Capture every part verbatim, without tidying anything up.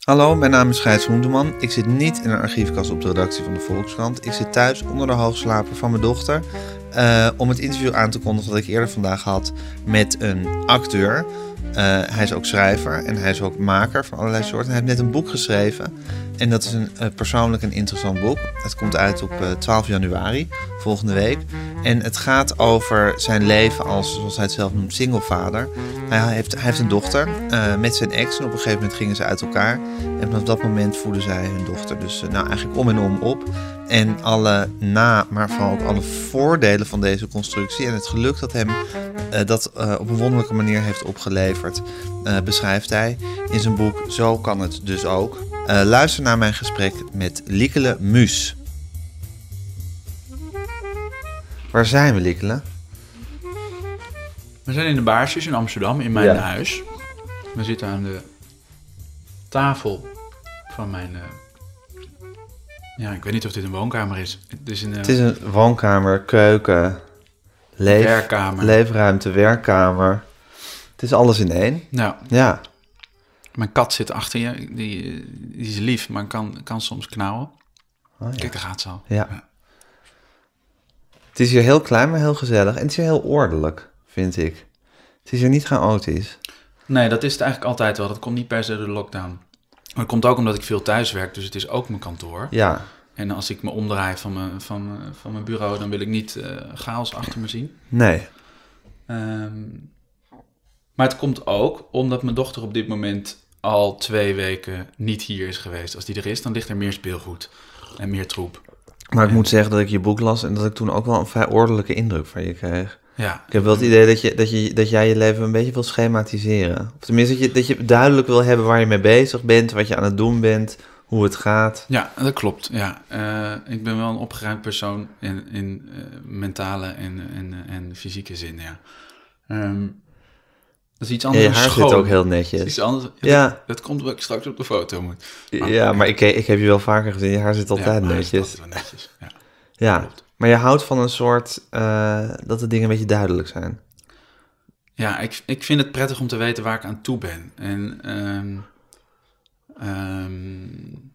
Hallo, mijn naam is Gijs Groenteman. Ik zit niet in een archiefkast op de redactie van de Volkskrant. Ik zit thuis onder de hoogslaper van mijn dochter uh, om het interview aan te kondigen dat ik eerder vandaag had met een acteur. Uh, hij is ook schrijver en hij is ook maker van allerlei soorten. Hij heeft net een boek geschreven en dat is een uh, persoonlijk een interessant boek. Het komt uit op uh, twaalf januari, volgende week. En het gaat over zijn leven als, zoals hij het zelf noemt, singlevader. Hij heeft, hij heeft een dochter uh, met zijn ex en op een gegeven moment gingen ze uit elkaar. En vanaf dat moment voeden zij hun dochter dus uh, nou eigenlijk om en om op. En alle na, maar vooral ook alle voordelen van deze constructie en het geluk dat hem uh, dat uh, op een wonderlijke manier heeft opgeleverd, uh, beschrijft hij in zijn boek Zo kan het dus ook. Uh, luister naar mijn gesprek met Liekele Muus. Waar zijn we, Liekele? We zijn in de Baarsjes in Amsterdam, in mijn Ja. huis. We zitten aan de tafel van mijn... Uh... Ja, ik weet niet of dit een woonkamer is. Het is een, uh... Het is een woonkamer, keuken, leef, werkkamer. leefruimte, werkkamer. Het is alles in één. Nou, Ja. mijn kat zit achter je. Die, die is lief, maar kan, kan soms knauwen. Oh, ja. Kijk, daar gaat ze al. Ja. Het is hier heel klein, maar heel gezellig. En het is hier heel ordelijk, vind ik. Het is hier niet chaotisch. Nee, dat is het eigenlijk altijd wel. Dat komt niet per se door de lockdown. Maar het komt ook omdat ik veel thuis werk, dus het is ook mijn kantoor. Ja. En als ik me omdraai van mijn, van, mijn- van mijn bureau, dan wil ik niet uh, chaos achter me zien. Nee. Um, maar het komt ook omdat mijn dochter op dit moment al twee weken niet hier is geweest. Als die er is, dan ligt er meer speelgoed en meer troep. Maar ik moet zeggen dat ik je boek las en dat ik toen ook wel een vrij ordelijke indruk van je kreeg. Ja, Ik heb wel het idee dat, je, dat, je, dat jij je leven een beetje wil schematiseren. Of tenminste, dat je, dat je duidelijk wil hebben waar je mee bezig bent, wat je aan het doen bent, hoe het gaat. ja dat klopt. Ja. Uh, ik ben wel een opgeruimd persoon in, in uh, mentale en, en, en fysieke zin, ja. Um, dat is iets Ja, anders je dan haar schoon. zit ook heel Dat is netjes. iets anders. Ja. Dat, dat komt omdat ik straks op de foto moet. Ja, maar ik, ik heb je wel vaker gezien. Je haar zit altijd ja, maar het is netjes. altijd wel netjes. Ja. Ja, Klopt. maar je houdt van een soort, uh, dat de dingen een beetje duidelijk zijn. Ja, ik, ik vind het prettig om te weten waar ik aan toe ben. En um, um,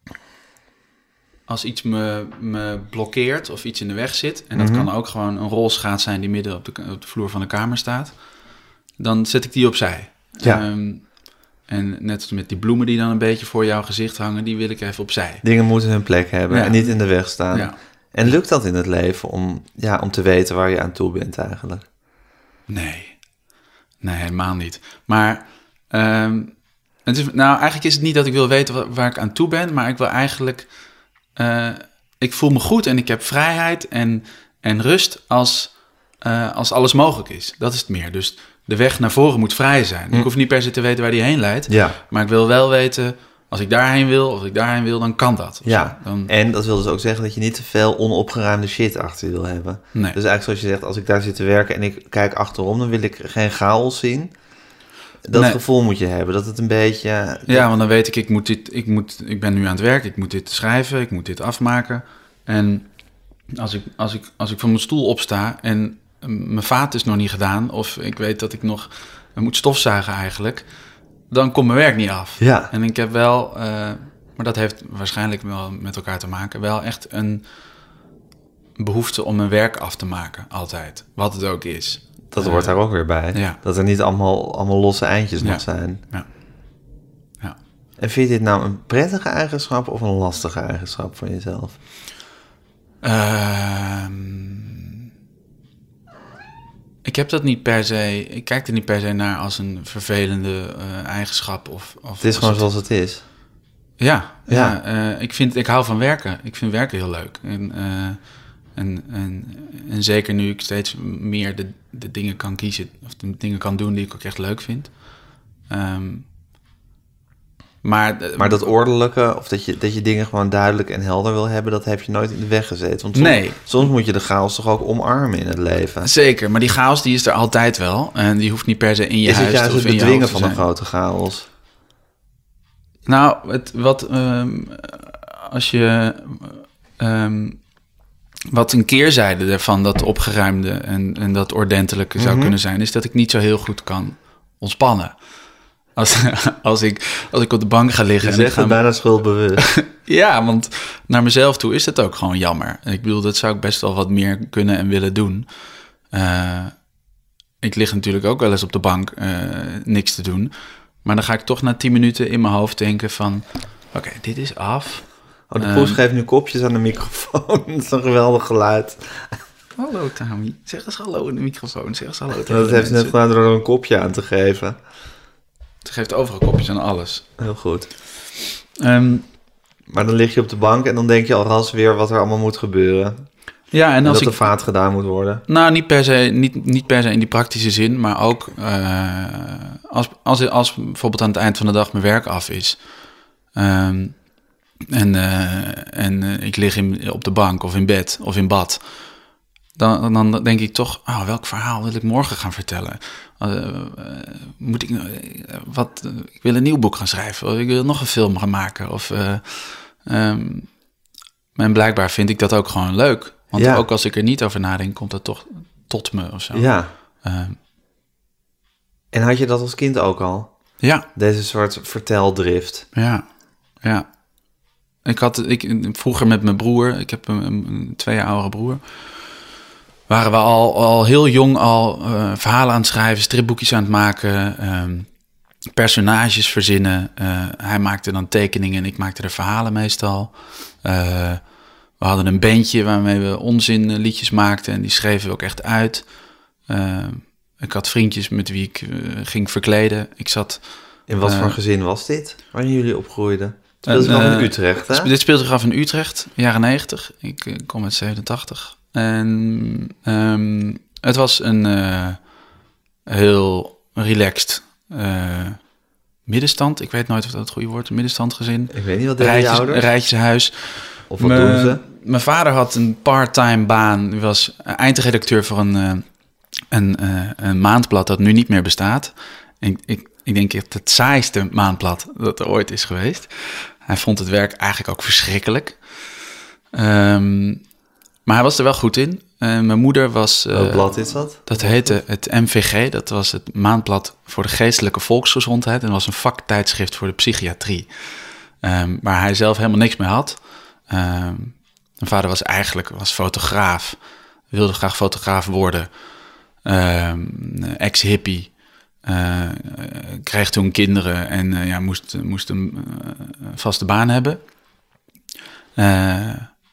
als iets me, me blokkeert of iets in de weg zit... en dat Mm-hmm. kan ook gewoon een rolschaat zijn die midden op de, op de vloer van de kamer staat... dan zet ik die opzij. Ja. Um, en net als met die bloemen die dan een beetje voor jouw gezicht hangen... die wil ik even opzij. Dingen moeten hun plek hebben Ja. en niet in de weg staan. Ja. En lukt dat in het leven om, ja, om te weten waar je aan toe bent eigenlijk? Nee, nee, helemaal niet. Maar um, het is, nou, eigenlijk is het niet dat ik wil weten waar, waar ik aan toe ben, maar ik wil eigenlijk, uh, ik voel me goed en ik heb vrijheid en, en rust als, uh, als alles mogelijk is. Dat is het meer. Dus de weg naar voren moet vrij zijn. Hm. Ik hoef niet per se te weten waar die heen leidt, Ja. maar ik wil wel weten, als ik daarheen wil, of ik daarheen wil, dan kan dat. of Ja, zo. Dan, en dat wil dus ook zeggen dat je niet te veel onopgeruimde shit achter je wil hebben. nee. Dus eigenlijk zoals je zegt, als ik daar zit te werken en ik kijk achterom, dan wil ik geen chaos zien. Dat Nee. gevoel moet je hebben, dat het een beetje... Ja, want dan weet ik, ik, moet dit, ik, moet, ik ben nu aan het werk, ik moet dit schrijven, ik moet dit afmaken. En als ik, als ik, als ik van mijn stoel opsta en mijn vaat is nog niet gedaan... of ik weet dat ik nog moet stofzuigen eigenlijk... dan komt mijn werk niet af. Ja. En ik heb wel, uh, maar dat heeft waarschijnlijk wel met elkaar te maken... wel echt een behoefte om mijn werk af te maken, altijd. Wat het ook is. Dat Uh, hoort daar ook weer bij. ja. Dat er niet allemaal, allemaal losse eindjes Ja. nog zijn. Ja. Ja. En vind je dit nou een prettige eigenschap of een lastige eigenschap van jezelf? Uh, ik heb dat niet per se... Ik kijk er niet per se naar als een vervelende uh, eigenschap. Of, of Het is gewoon het, zoals het is. Ja, Ja. ja uh, ik, vind, ik hou van werken. Ik vind werken heel leuk. En, uh, en, en, en zeker nu ik steeds meer de, de dingen kan kiezen... of de dingen kan doen die ik ook echt leuk vind. Um, Maar, Maar dat ordelijke, of dat je, dat je dingen gewoon duidelijk en helder wil hebben... dat heb je nooit in de weg gezeten. Want soms, nee. soms moet je de chaos toch ook omarmen in het leven. Zeker, maar die chaos die is er altijd wel. En die hoeft niet per se in je is huis het juist of het in je bedwingen hoofd te van een zijn. grote chaos? Nou, het, wat um, als je... Um, wat een keerzijde ervan, dat opgeruimde en, en dat ordentelijke zou Mm-hmm. kunnen zijn... is dat ik niet zo heel goed kan ontspannen. als, als, ik, als ik op de bank ga liggen. Je en ik zegt ga het bijna schuldbewust. Ja, want naar mezelf toe is het ook gewoon jammer. Ik bedoel, dat zou ik best wel wat meer kunnen en willen doen. Uh, ik lig natuurlijk ook wel eens op de bank uh, niks te doen. Maar dan ga ik toch na tien minuten in mijn hoofd denken van... Oké, okay, dit is af. Oh, de poes um, geeft nu kopjes aan de microfoon. Dat is een geweldig geluid. Hallo Tami, zeg eens hallo in de microfoon. Zeg eens hallo tegen de Dat heeft ze net gedaan door er een kopje aan te geven. Ze geeft overal kopjes aan alles. Heel goed. Um, maar dan lig je op de bank en dan denk je alras weer wat er allemaal moet gebeuren. Ja, en, en als dat ik, de vaat gedaan moet worden. Nou, niet per se, niet, niet per se in die praktische zin, maar ook uh, als, als, als bijvoorbeeld aan het eind van de dag mijn werk af is. Um, en uh, en uh, ik lig in, op de bank of in bed of in bad. Dan, dan denk ik toch, oh, welk verhaal wil ik morgen gaan vertellen? Uh, uh, moet ik, uh, wat, uh, ik wil een nieuw boek gaan schrijven. Of ik wil nog een film gaan maken. Of, uh, um, en blijkbaar vind ik dat ook gewoon leuk. Want ja. ook als ik er niet over nadenk, komt dat toch tot me of zo. Ja. Uh, en had je dat als kind ook al? Ja. Deze soort verteldrift? Ja, ja. Ik had ik, vroeger met mijn broer, ik heb een, een twee jaar oudere broer... waren we al, al heel jong al uh, verhalen aan het schrijven, stripboekjes aan het maken, um, personages verzinnen. Uh, hij maakte dan tekeningen en ik maakte er verhalen meestal. Uh, we hadden een bandje waarmee we onzinliedjes maakten en die schreven we ook echt uit. Uh, ik had vriendjes met wie ik uh, ging verkleden. Ik zat... In wat uh, voor gezin was dit, waarin jullie opgroeiden? Het speelde zich af in Utrecht, hè? Dit speelde zich af in Utrecht, jaren negentig. Ik uh, kom uit zevenentachtig. En um, het was een uh, heel relaxed uh, middenstand. Ik weet nooit of dat het goede woord is, middenstandgezin. Ik weet niet, wat deden je ouders? Een rijtjeshuis. Of wat doen ze? Mijn vader had een part-time baan. Hij was eindredacteur voor een, uh, een, uh, een maandblad dat nu niet meer bestaat. En ik, ik denk echt het saaiste maandblad dat er ooit is geweest. Hij vond het werk eigenlijk ook verschrikkelijk. Um, Maar hij was er wel goed in. Uh, mijn moeder was... Uh, Welk blad is dat? Dat heette het M V G. Dat was het maandblad voor de geestelijke volksgezondheid. En dat was een vaktijdschrift voor de psychiatrie. Um, waar hij zelf helemaal niks mee had. Um, mijn vader was eigenlijk was fotograaf. Wilde graag fotograaf worden. Um, ex-hippie. Uh, kreeg toen kinderen en uh, ja, moest, moest een uh, vaste baan hebben. Uh,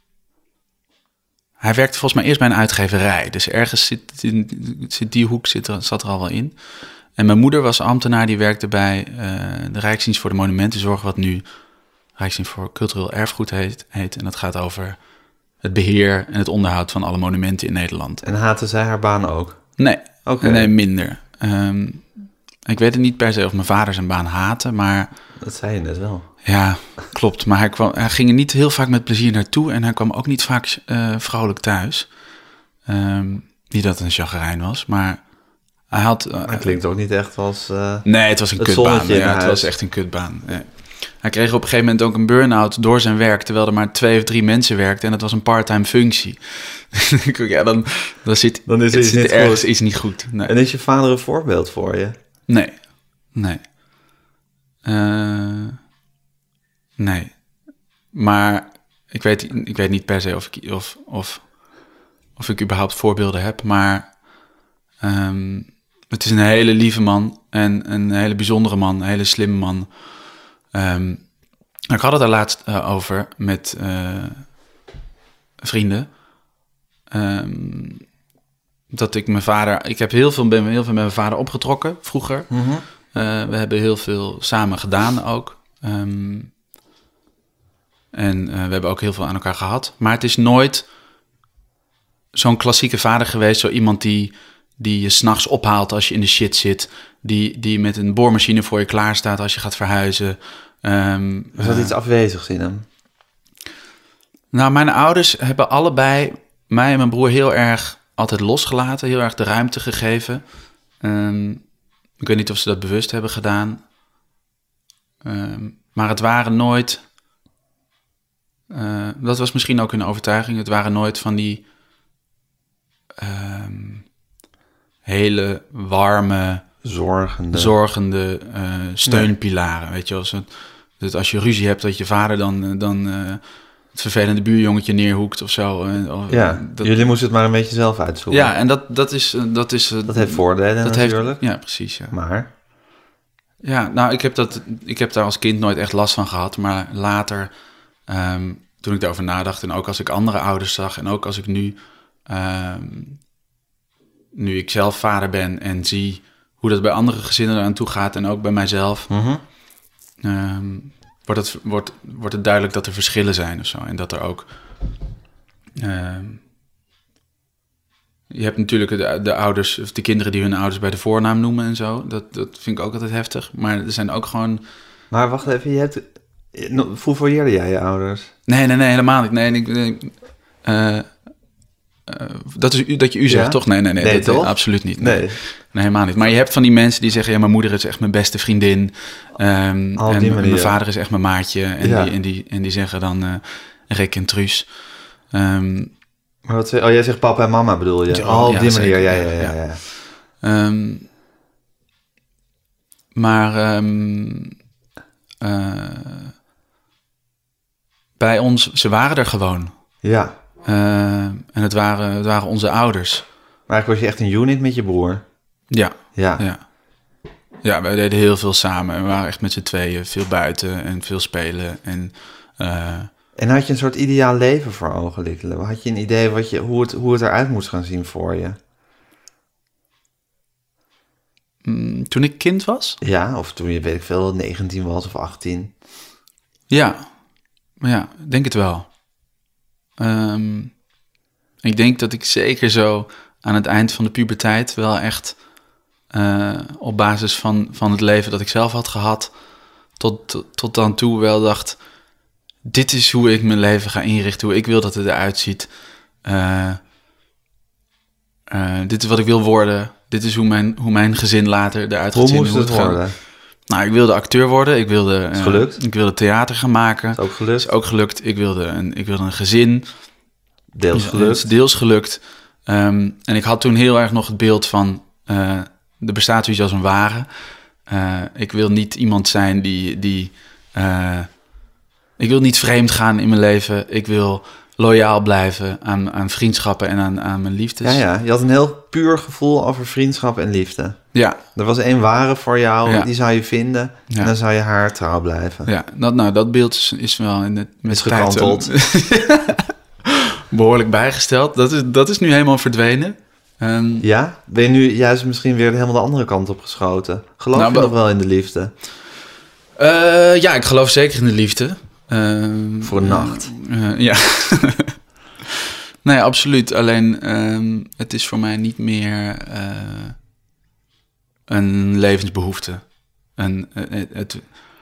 Hij werkte volgens mij eerst bij een uitgeverij. Dus ergens zit, in, zit die hoek zit er, zat er al wel in. En mijn moeder was ambtenaar. Die werkte bij uh, de Rijksdienst voor de Monumentenzorg... wat nu Rijksdienst voor Cultureel Erfgoed heet, heet. En dat gaat over het beheer en het onderhoud... van alle monumenten in Nederland. En haatte zij haar baan ook? Nee, okay. nee minder. Um, ik weet het niet per se of mijn vader zijn baan haatte, maar... Dat zei je net wel. Ja, klopt. Maar hij, kwam, hij ging er niet heel vaak met plezier naartoe... en hij kwam ook niet vaak uh, vrolijk thuis. Um, niet dat het een chagrijn was, maar hij had... Uh, hij klinkt ook niet echt als... Uh, nee, het was een het kutbaan. Ja, het was echt een kutbaan. Ja. Hij kreeg op een gegeven moment ook een burn-out door zijn werk... terwijl er maar twee of drie mensen werkten... en het was een part-time functie. ja, dan, dan zit, dan is het het zit ergens iets niet goed. Nee. En is je vader een voorbeeld voor je? Nee, nee. Uh, nee. Maar ik weet, ik weet niet per se of ik, of, of, of ik überhaupt voorbeelden heb. Maar um, het is een hele lieve man. En een hele bijzondere man. Een hele slimme man. Um, ik had het er laatst uh, over met uh, vrienden. Um, dat ik mijn vader... Ik heb heel veel, ben heel veel met mijn vader opgetrokken vroeger. Mm-hmm. Uh, we hebben heel veel samen gedaan ook. Um, en uh, we hebben ook heel veel aan elkaar gehad. Maar het is nooit zo'n klassieke vader geweest. Zo iemand die, die je 's nachts ophaalt als je in de shit zit. Die, die met een boormachine voor je klaar staat als je gaat verhuizen. Um, Was dat uh, iets afwezigs in hem? Nou, mijn ouders hebben allebei mij en mijn broer heel erg altijd losgelaten. Heel erg de ruimte gegeven. Um, Ik weet niet of ze dat bewust hebben gedaan. Um, maar het waren nooit... Uh, dat was misschien ook hun overtuiging. Het waren nooit van die... Um, hele warme... Zorgende. zorgende uh, steunpilaren. Weet je wel, zo, dat als je ruzie hebt, dat je vader dan, dan uh, het vervelende buurjongetje neerhoekt of zo. Uh, ja, dat, jullie moesten het maar een beetje zelf uitzoeken. Ja, en dat, dat is... Dat, is, uh, dat heeft voordelen dat natuurlijk. Heeft, ja, precies. Ja. Maar... Ja, nou, ik heb, dat, ik heb daar als kind nooit echt last van gehad. Maar later, um, toen ik daarover nadacht... en ook als ik andere ouders zag... en ook als ik nu... Um, nu ik zelf vader ben en zie... hoe dat bij andere gezinnen eraan toe gaat... en ook bij mijzelf... Mm-hmm. um, wordt, het, wordt, wordt het duidelijk dat er verschillen zijn of zo. En dat er ook... Um, je hebt natuurlijk de, de ouders, of de kinderen die hun ouders bij de voornaam noemen en zo. Dat, dat vind ik ook altijd heftig. Maar er zijn ook gewoon... Maar wacht even, je hebt... Fouvoyeerde jij je ouders? Nee, nee, nee, helemaal niet. Nee, ik... Uh, uh, dat is u, dat je u zegt, ja? toch? Nee, nee, nee, nee dat, toch? absoluut niet. Nee. nee. nee, helemaal niet. Maar je hebt van die mensen die zeggen... ja, mijn moeder is echt mijn beste vriendin. Um, en manier, mijn vader is echt mijn maatje. En, ja. die, en, die, en die zeggen dan uh, Rick en Truus. Um, Maar wat, oh, jij zegt papa en mama bedoel je? Ja, oh, op ja, die zeker, manier, ja, ja, ja. ja. ja. Um, maar um, uh, bij ons, ze waren er gewoon. Ja. Uh, en het waren, het waren onze ouders. Maar eigenlijk was je echt een unit met je broer? Ja. Ja. Ja, ja wij deden heel veel samen. We waren echt met z'n tweeën, veel buiten en veel spelen. En... Uh, En had je een soort ideaal leven voor ogen liggelen? Had je een idee wat je, hoe, het, hoe het eruit moest gaan zien voor je? Mm, toen ik kind was? Ja, of toen je, weet ik veel, negentien was of achttien. Ja, ja, denk het wel. Um, ik denk dat ik zeker zo aan het eind van de puberteit wel echt... Uh, op basis van, van het leven dat ik zelf had gehad... tot, tot, tot dan toe wel dacht... dit is hoe ik mijn leven ga inrichten, hoe ik wil dat het eruit ziet. Uh, uh, dit is wat ik wil worden. Dit is hoe mijn, hoe mijn gezin later eruit gaat zien. Hoe moest het, het worden? Nou, ik wilde acteur worden. Ik wilde, is gelukt? Uh, ik wilde theater gaan maken. Is ook gelukt? Is ook gelukt. Ik wilde een, ik wilde een gezin. Deels is, gelukt? Is deels gelukt. Um, en ik had toen heel erg nog het beeld van... Uh, er bestaat zoiets als een ware. Uh, ik wil niet iemand zijn die... die uh, ik wil niet vreemd gaan in mijn leven. Ik wil loyaal blijven aan, aan vriendschappen en aan, aan mijn liefdes. Ja, ja, je had een heel puur gevoel over vriendschap en liefde. Ja. Er was één ware voor jou, ja. die zou je vinden. Ja. En dan zou je haar trouw blijven. Ja, dat, nou, dat beeld is, is wel in het, met is gekanteld. Behoorlijk bijgesteld. Dat is, dat is nu helemaal verdwenen. Um, ja? Ben je nu juist misschien weer helemaal de andere kant op geschoten? Geloof nou, je nog wel in de liefde? Uh, ja, ik geloof zeker in de liefde. Uh, Voor een nacht. Uh, uh, ja. Nee, absoluut. Alleen, um, het is voor mij niet meer uh, een levensbehoefte. Een, het, het,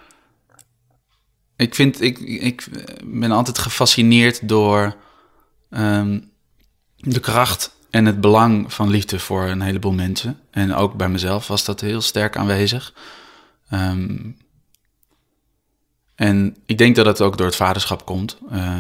ik vind, ik, ik ben altijd gefascineerd door um, de kracht en het belang van liefde voor een heleboel mensen. En ook bij mezelf was dat heel sterk aanwezig. Um, En ik denk dat het ook door het vaderschap komt. Uh,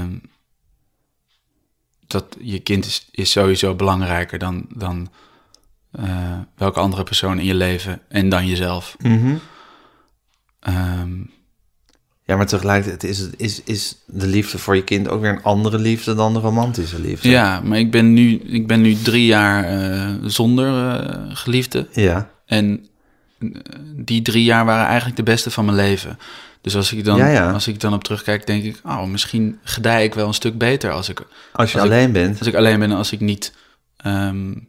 dat je kind is, is sowieso belangrijker dan, dan uh, welke andere persoon in je leven en dan jezelf. Mm-hmm. Um, ja, maar tegelijkertijd is, het, is, is de liefde voor je kind ook weer een andere liefde dan de romantische liefde. Ja, maar ik ben nu, ik ben nu drie jaar uh, zonder uh, geliefde. Ja. En uh, die drie jaar waren eigenlijk de beste van mijn leven. Dus als ik dan, ja, ja. als ik dan op terugkijk, denk ik... oh, misschien gedij ik wel een stuk beter als ik... Als je als alleen ik, bent. Als ik alleen ben en als ik niet... Um,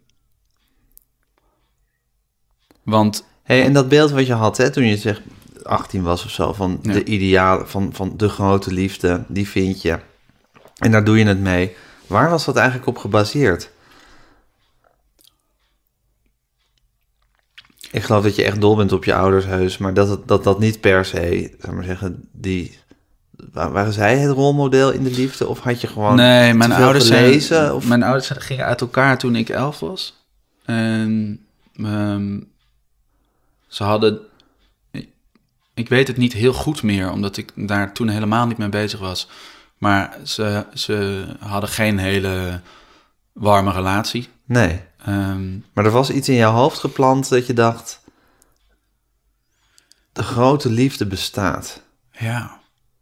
want... Hey, en dat beeld wat je had, hè, toen je zegt achttien was of zo... van ja. de ideaal, van, van de grote liefde, die vind je. En daar doe je het mee. Waar was dat eigenlijk op gebaseerd? Ik geloof dat je echt dol bent op je ouders heus, maar dat het, dat, dat niet per se, zeg maar zeggen, die... Waren zij het rolmodel in de liefde? Of had je gewoon nee, mijn te veel ouders gelezen? Zijn, of? Mijn ouders gingen uit elkaar toen ik elf was. En um, ze hadden... Ik weet het niet heel goed meer, omdat ik daar toen helemaal niet mee bezig was. Maar ze, ze hadden geen hele warme relatie. Nee. Um, maar er was iets in jouw hoofd geplant dat je dacht... de grote liefde bestaat. Ja.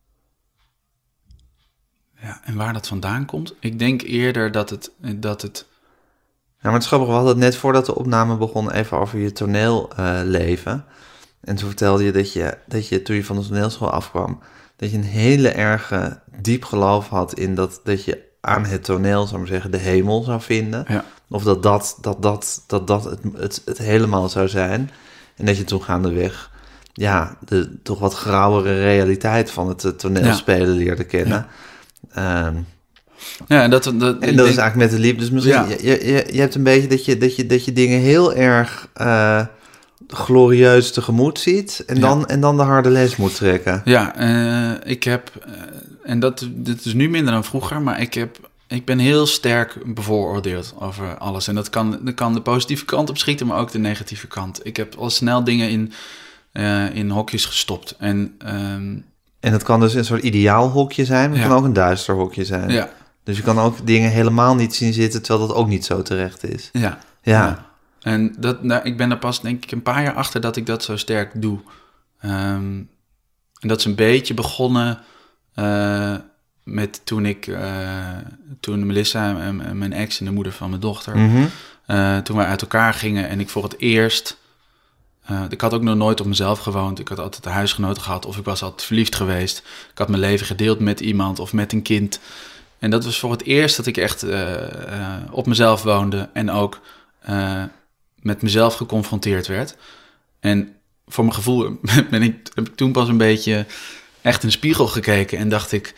Ja, en waar dat vandaan komt? Ik denk eerder dat het... Dat het Ja, maar het is grappig, we hadden het net voordat de opname begon even over je toneelleven. Uh, en toen vertelde je dat, je dat je toen je van de toneelschool afkwam, dat je een hele erge diep geloof had in dat, dat je aan het toneel, zou ik maar zeggen, de hemel zou vinden. Ja. Of dat dat, dat, dat, dat, dat het, het, het helemaal zou zijn. En dat je toen gaandeweg ja, de toch wat grauwere realiteit van het toneelspelen ja. leerde kennen. Ja. Um, Ja, en dat, dat, en dat denk, is eigenlijk met de liefde. Dus misschien, ja. je, je, je hebt een beetje dat je, dat je, dat je dingen heel erg uh, glorieus tegemoet ziet. En dan, ja. en dan de harde les moet trekken. Ja, uh, ik heb... Uh, en dat, dat is nu minder dan vroeger, maar ik, heb, ik ben heel sterk bevooroordeeld over alles. En dat kan, dat kan de positieve kant op schieten, maar ook de negatieve kant. Ik heb al snel dingen in, uh, in hokjes gestopt. En, um, en dat kan dus een soort ideaal hokje zijn, maar het ja. kan ook een duister hokje zijn. Ja. Dus je kan ook dingen helemaal niet zien zitten, terwijl dat ook niet zo terecht is. Ja. Ja. ja. En dat, nou, ik ben er pas denk ik een paar jaar achter dat ik dat zo sterk doe. Um, en dat is een beetje begonnen uh, met toen ik, uh, toen Melissa, en mijn ex en de moeder van mijn dochter, Mm-hmm. uh, toen wij uit elkaar gingen en ik voor het eerst, uh, ik had ook nog nooit op mezelf gewoond. Ik had altijd een huisgenoot gehad of ik was altijd verliefd geweest. Ik had mijn leven gedeeld met iemand of met een kind. En dat was voor het eerst dat ik echt uh, uh, op mezelf woonde en ook uh, met mezelf geconfronteerd werd. En voor mijn gevoel ben ik, heb ik toen pas een beetje echt in de spiegel gekeken en dacht ik...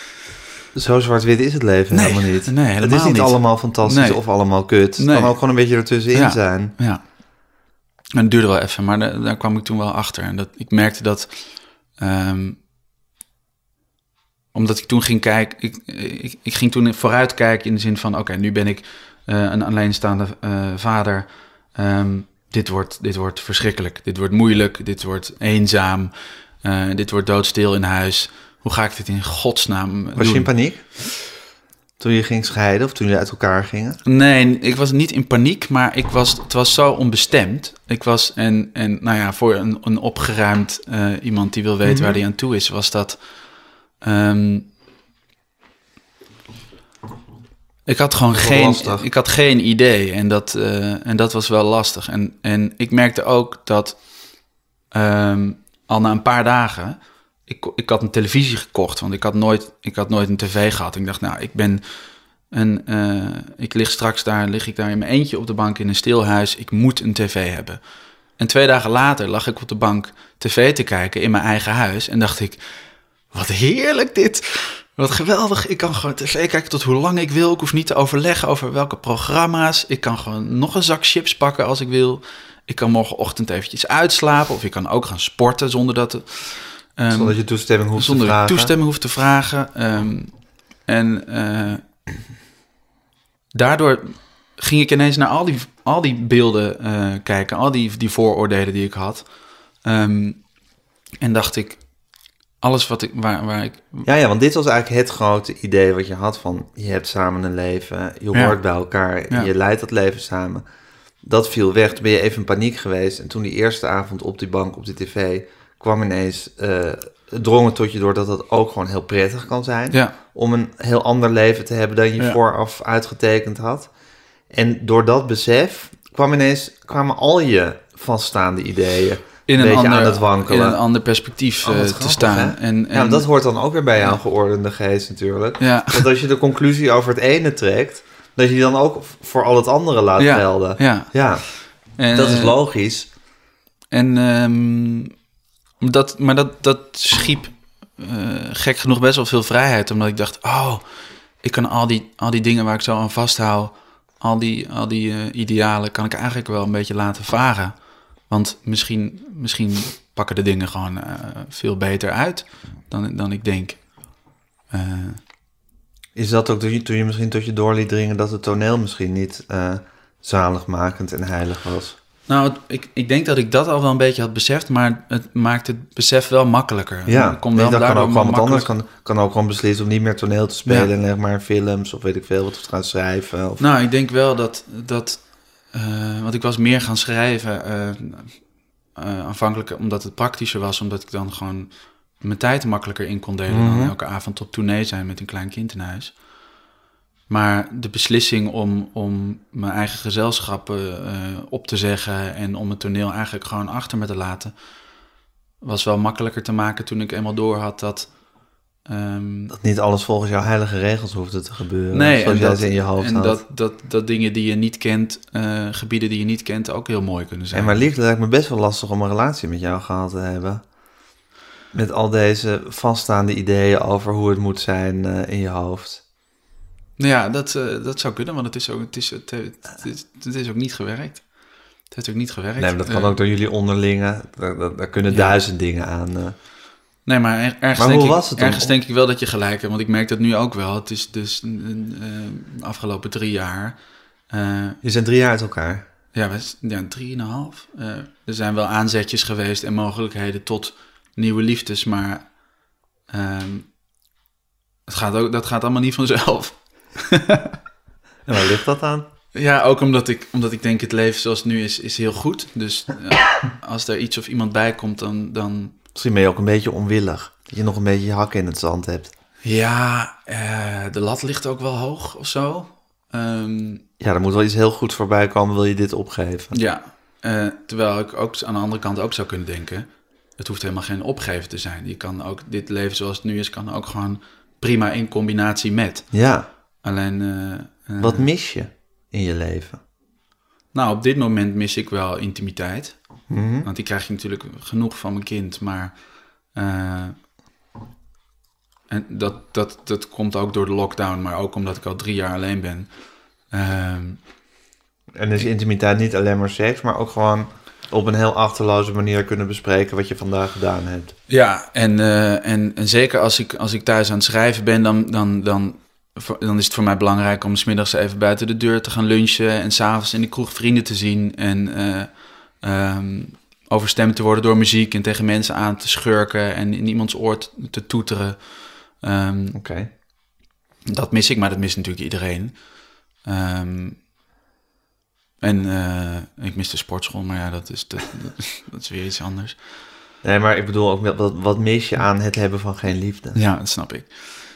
Zo zwart-wit is het leven nee, helemaal niet. Nee, helemaal het is niet, niet allemaal fantastisch nee. of allemaal kut. Het nee. kan ook gewoon een beetje ertussenin ja, zijn. Ja, en het duurde wel even, maar daar, daar kwam ik toen wel achter. En dat, ik merkte dat... Um, omdat ik toen ging kijken... Ik, ik, ik ging toen vooruit kijken in de zin van... Oké, okay, nu ben ik uh, een alleenstaande uh, vader... Um, Dit wordt, dit wordt verschrikkelijk. Dit wordt moeilijk. Dit wordt eenzaam. Uh, dit wordt doodstil in huis. Hoe ga ik dit in godsnaam doen? Was je in paniek? Toen je ging scheiden of toen je uit elkaar gingen? Nee, ik was niet in paniek, maar ik was, het was zo onbestemd. Ik was, en, en nou ja, voor een, een opgeruimd uh, iemand die wil weten mm-hmm. waar hij aan toe is, was dat... Um, Ik had gewoon geen, ik had geen idee en dat, uh, en dat was wel lastig. En, en ik merkte ook dat um, al na een paar dagen... Ik, ik had een televisie gekocht, want ik had nooit, ik had nooit een tv gehad. Ik dacht, nou, ik ben een... Uh, ik lig straks daar, lig ik daar in mijn eentje op de bank in een stil huis. Ik moet een tv hebben. En twee dagen later lag ik op de bank tv te kijken in mijn eigen huis. En dacht ik, wat heerlijk dit... Wat geweldig, ik kan gewoon tv kijken tot hoe lang ik wil. Ik hoef niet te overleggen over welke programma's. Ik kan gewoon nog een zak chips pakken als ik wil. Ik kan morgenochtend eventjes uitslapen. Of ik kan ook gaan sporten zonder dat... Um, zonder je toestemming hoeft zonder te vragen. Zonder toestemming hoeft te vragen. Um, en uh, daardoor ging ik ineens naar al die, al die beelden uh, kijken. Al die, die vooroordelen die ik had. Um, en dacht ik... Alles wat ik, waar, waar ik... Ja, ja, want dit was eigenlijk het grote idee wat je had van... je hebt samen een leven, je ja. hoort bij elkaar, ja. je leidt dat leven samen. Dat viel weg, toen ben je even in paniek geweest. En toen die eerste avond op die bank, op die tv... kwam ineens, uh, drong het tot je door dat het ook gewoon heel prettig kan zijn... Ja. om een heel ander leven te hebben dan je ja. vooraf uitgetekend had. En door dat besef kwam ineens, kwamen al je vaststaande ideeën... In een, ander, aan het wankelen. in een ander perspectief oh, uh, te staan. En, en, ja, dat hoort dan ook weer bij jouw ja. geordende geest natuurlijk. Ja. Want als je de conclusie over het ene trekt... dat je die dan ook voor al het andere laat ja. gelden. Ja, ja. En, dat is logisch. En, um, dat, maar dat, dat schiep uh, gek genoeg best wel veel vrijheid. Omdat ik dacht, oh, ik kan al die, al die dingen waar ik zo aan vasthoud... al die, al die uh, idealen kan ik eigenlijk wel een beetje laten varen... Want misschien, misschien pakken de dingen gewoon uh, veel beter uit dan, dan ik denk. Uh, Is dat ook toen je, toen je misschien tot je door liet dringen... dat het toneel misschien niet uh, zaligmakend en heilig was? Nou, ik, ik denk dat ik dat al wel een beetje had beseft... maar het maakt het besef wel makkelijker. Ja, kom wel dat kan ook gewoon wat anders. Kan, kan ook gewoon beslissen om niet meer toneel te spelen... ja. en leg maar films of weet ik veel wat te gaan schrijven. Of... Nou, ik denk wel dat... dat Uh, want ik was meer gaan schrijven uh, uh, aanvankelijk omdat het praktischer was, omdat ik dan gewoon mijn tijd makkelijker in kon delen Mm-hmm. dan elke avond op tournee zijn met een klein kind in huis. Maar de beslissing om, om mijn eigen gezelschappen uh, op te zeggen en om het toneel eigenlijk gewoon achter me te laten, was wel makkelijker te maken toen ik eenmaal door had dat... Um, dat niet alles volgens jouw heilige regels hoefde te gebeuren. Nee, zoals en, jij dat, ze in je hoofd en had. dat, dat, dat dingen die je niet kent, uh, gebieden die je niet kent, ook heel mooi kunnen zijn. En maar liefde lijkt me best wel lastig om een relatie met jou gehad te hebben. Met al deze vaststaande ideeën over hoe het moet zijn uh, in je hoofd. Ja, dat, uh, dat zou kunnen, want het is ook, het is, het, het, is, het is ook niet gewerkt. Het heeft ook niet gewerkt. Nee, maar dat kan uh, ook door jullie onderlinge. Daar, daar, daar kunnen ja. duizend dingen aan. Uh. Nee, maar er, ergens, maar denk, hoe ik, was het dan? ergens denk ik wel dat je gelijk hebt. Want ik merk dat nu ook wel. Het is dus de uh, afgelopen drie jaar... Uh, je zijn drie jaar uit elkaar. Ja, we, ja drieënhalf. Uh, er zijn wel aanzetjes geweest en mogelijkheden tot nieuwe liefdes. Maar uh, het gaat ook, dat gaat allemaal niet vanzelf. En waar ligt dat aan? Ja, ook omdat ik, omdat ik denk het leven zoals het nu is, is heel goed. Dus uh, als er iets of iemand bij komt, dan... dan... Misschien ben je ook een beetje onwillig. Dat je nog een beetje je hakken in het zand hebt. Ja, uh, de lat ligt ook wel hoog of zo. Um, ja, er moet wel iets heel goed voorbij komen, wil je dit opgeven. Ja, uh, terwijl ik ook aan de andere kant ook zou kunnen denken... het hoeft helemaal geen opgeven te zijn. Je kan ook, dit leven zoals het nu is, kan ook gewoon prima in combinatie met. Ja. Alleen... Uh, uh, Wat mis je in je leven? Nou, op dit moment mis ik wel intimiteit. Mm-hmm. Want die krijg je natuurlijk genoeg van mijn kind, maar... Uh, en dat, dat, dat komt ook door de lockdown, maar ook omdat ik al drie jaar alleen ben. Uh, en is intimiteit niet alleen maar seks, maar ook gewoon op een heel achterloze manier kunnen bespreken wat je vandaag gedaan hebt. Ja, en, uh, en, en zeker als ik, als ik thuis aan het schrijven ben, dan, dan, dan, dan is het voor mij belangrijk om 's middags even buiten de deur te gaan lunchen en 's avonds in de kroeg vrienden te zien en uh, um, overstemd te worden door muziek en tegen mensen aan te schurken en in iemands oor te toeteren. Um, Oké. Okay. Dat mis ik, maar dat mist natuurlijk iedereen. Um, en uh, ik mis de sportschool, maar ja, dat is, dat, dat is weer iets anders. Nee, maar ik bedoel ook, wat, wat mis je aan het hebben van geen liefde? Ja, dat snap ik.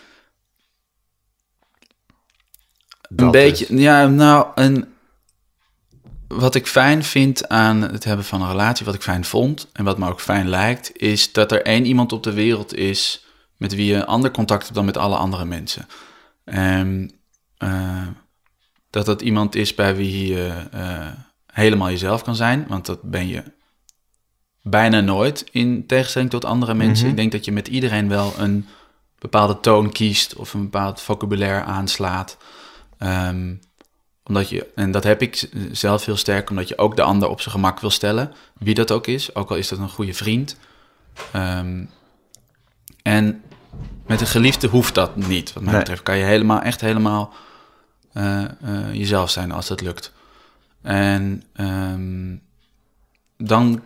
Dat een beetje, dus. ja, nou, een, wat ik fijn vind aan het hebben van een relatie, wat ik fijn vond en wat me ook fijn lijkt, is dat er één iemand op de wereld is met wie je ander contact hebt dan met alle andere mensen. En uh, dat dat iemand is bij wie je uh, helemaal jezelf kan zijn, want dat ben je bijna nooit in tegenstelling tot andere mensen. Mm-hmm. Ik denk dat je met iedereen wel een bepaalde toon kiest of een bepaald vocabulaire aanslaat. Um, omdat je, en dat heb ik zelf heel sterk, omdat je ook de ander op zijn gemak wil stellen, wie dat ook is, ook al is dat een goede vriend. Um, en met een geliefde hoeft dat niet. Wat mij nee. betreft kan je helemaal, echt helemaal uh, uh, jezelf zijn als dat lukt. En um, dan...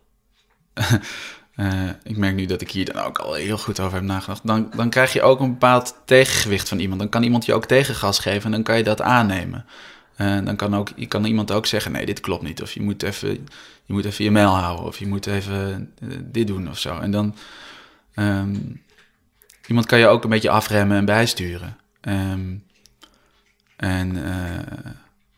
uh, ik merk nu dat ik hier dan ook al heel goed over heb nagedacht. Dan, dan krijg je ook een bepaald tegengewicht van iemand. Dan kan iemand je ook tegengas geven en dan kan je dat aannemen. Uh, dan kan, ook, kan iemand ook zeggen, nee, dit klopt niet. Of je moet even je, moet even je mail houden. Of je moet even uh, dit doen of zo. En dan... Um, iemand kan je ook een beetje afremmen en bijsturen. Um, en uh,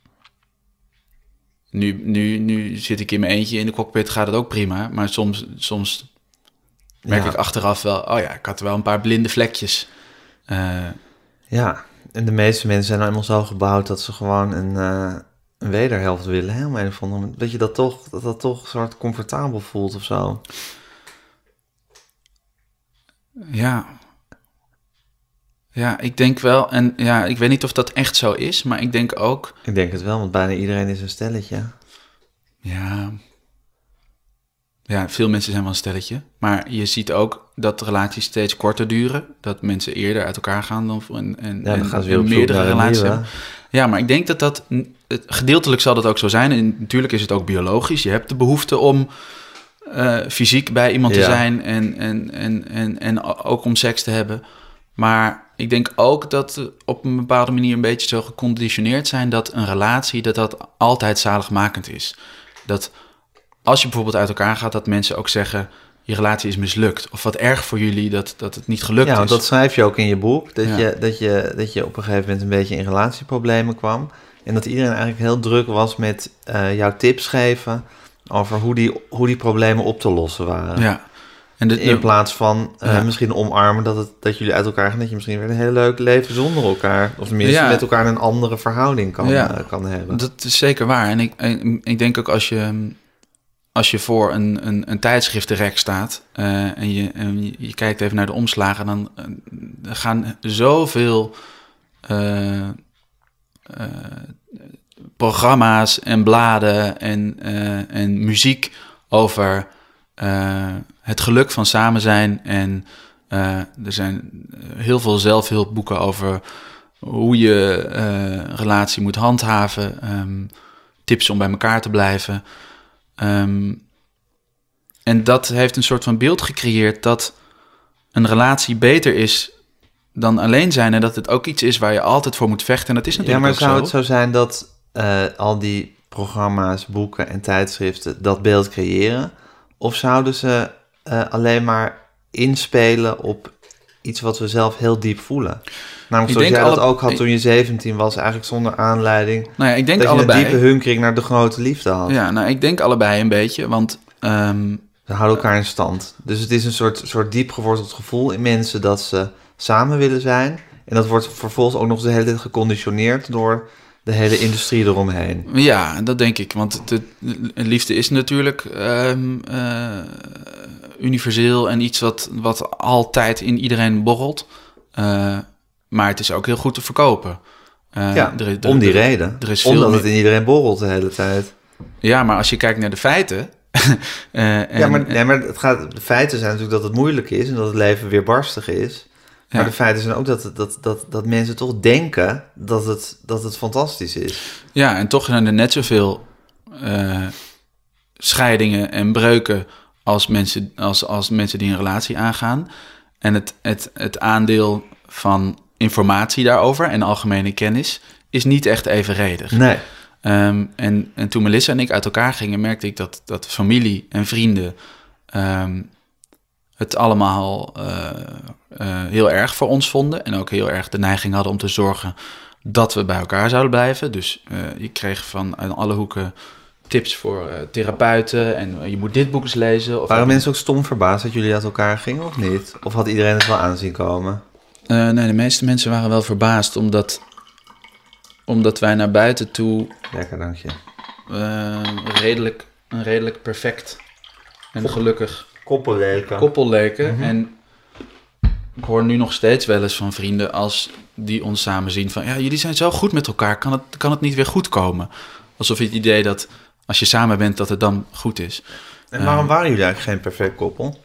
nu, nu, nu zit ik in mijn eentje in de cockpit, gaat het ook prima. Maar soms, soms merk ja. ik achteraf wel, oh ja, ik had wel een paar blinde vlekjes. Uh, ja, en de meeste mensen zijn nou eenmaal zo gebouwd dat ze gewoon een, uh, een wederhelft willen. Hè? Om een of andere, dat je dat toch, dat dat toch soort comfortabel voelt of zo. Ja... Ja, ik denk wel, en ja, ik weet niet of dat echt zo is, maar ik denk ook... Ik denk het wel, want bijna iedereen is een stelletje. Ja, ja, veel mensen zijn wel een stelletje, maar je ziet ook dat relaties steeds korter duren, dat mensen eerder uit elkaar gaan dan en, en, ja, dan gaan ze weer en op zoek meerdere naar een relaties nieuwe. hebben. Ja, maar ik denk dat dat, het, gedeeltelijk zal dat ook zo zijn, en natuurlijk is het ook biologisch. Je hebt de behoefte om uh, fysiek bij iemand ja. te zijn en, en, en, en, en ook om seks te hebben. Maar ik denk ook dat we op een bepaalde manier een beetje zo geconditioneerd zijn dat een relatie, dat dat altijd zaligmakend is. Dat als je bijvoorbeeld uit elkaar gaat, dat mensen ook zeggen, je relatie is mislukt. Of wat erg voor jullie dat, dat het niet gelukt ja, want is. dat schrijf je ook in je boek. Dat, Ja. je, dat, je, dat je op een gegeven moment een beetje in relatieproblemen kwam. En dat iedereen eigenlijk heel druk was met uh, jouw tips geven over hoe die, hoe die problemen op te lossen waren. Ja. En de, de, in plaats van uh, ja. misschien omarmen dat, het, dat jullie uit elkaar gaan. Dat je misschien weer een heel leuk leven zonder elkaar. Of tenminste Ja. met elkaar een andere verhouding kan, Ja. uh, kan hebben. Dat is zeker waar. En ik, en ik denk ook als je, als je voor een, een, een tijdschriftenrek staat uh, en, je, en je, je kijkt even naar de omslagen, dan uh, er gaan zoveel uh, uh, programma's en bladen en, uh, en muziek over uh, het geluk van samen zijn. En uh, er zijn heel veel zelfhulpboeken over hoe je uh, een relatie moet handhaven, um, tips om bij elkaar te blijven. Um, en dat heeft een soort van beeld gecreëerd dat een relatie beter is dan alleen zijn en dat het ook iets is waar je altijd voor moet vechten. En dat is natuurlijk ja, maar ook zou zo. het zo zijn dat uh, al die programma's, boeken en tijdschriften dat beeld creëren? Of zouden ze uh, alleen maar inspelen op iets wat we zelf heel diep voelen? Namelijk zoals jij alle... dat ook had toen je zeventien was, eigenlijk zonder aanleiding. Nou ja, ik denk dat je allebei. een diepe hunkering naar de grote liefde had. Ja, nou, ik denk allebei een beetje, want Um, ze houden elkaar in stand. Dus het is een soort, soort diep geworteld gevoel in mensen dat ze samen willen zijn. En dat wordt vervolgens ook nog de hele tijd geconditioneerd door de hele industrie eromheen. Ja, dat denk ik. Want de, de liefde is natuurlijk um, uh, universeel en iets wat, wat altijd in iedereen borrelt. Uh, maar het is ook heel goed te verkopen. Uh, ja, er, er, om die er, reden. Er is Omdat veel het in iedereen borrelt de hele tijd. Ja, maar als je kijkt naar de feiten... uh, en, ja, maar, nee, maar het gaat, de feiten zijn natuurlijk dat het moeilijk is en dat het leven weerbarstig is. Maar ja. de feiten zijn ook dat, dat, dat, dat mensen toch denken dat het, dat het fantastisch is. Ja, en toch zijn er net zoveel uh, scheidingen en breuken als mensen, als, als mensen die een relatie aangaan. En het, het, het aandeel van informatie daarover en algemene kennis is niet echt evenredig. Nee. Um, en, en toen Melissa en ik uit elkaar gingen, merkte ik dat, dat familie en vrienden um, het allemaal uh, uh, heel erg voor ons vonden. En ook heel erg de neiging hadden om te zorgen dat we bij elkaar zouden blijven. Dus uh, je kreeg van uit alle hoeken tips voor uh, therapeuten en uh, je moet dit boek eens lezen. Of Waren mensen ook stom verbaasd dat jullie uit elkaar gingen of niet? Of had iedereen het wel aanzien komen? Uh, nee, de meeste mensen waren wel verbaasd, omdat... Omdat wij naar buiten toe... Lekker, dank je. Uh, redelijk, een redelijk perfect en gelukkig... Koppel leken. Koppel leken. Mm-hmm. En ik hoor nu nog steeds wel eens van vrienden als die ons samen zien van... Ja, jullie zijn zo goed met elkaar, kan het, kan het niet weer goed komen? Alsof je het idee dat als je samen bent, dat het dan goed is. En waarom uh, waren jullie eigenlijk geen perfect koppel?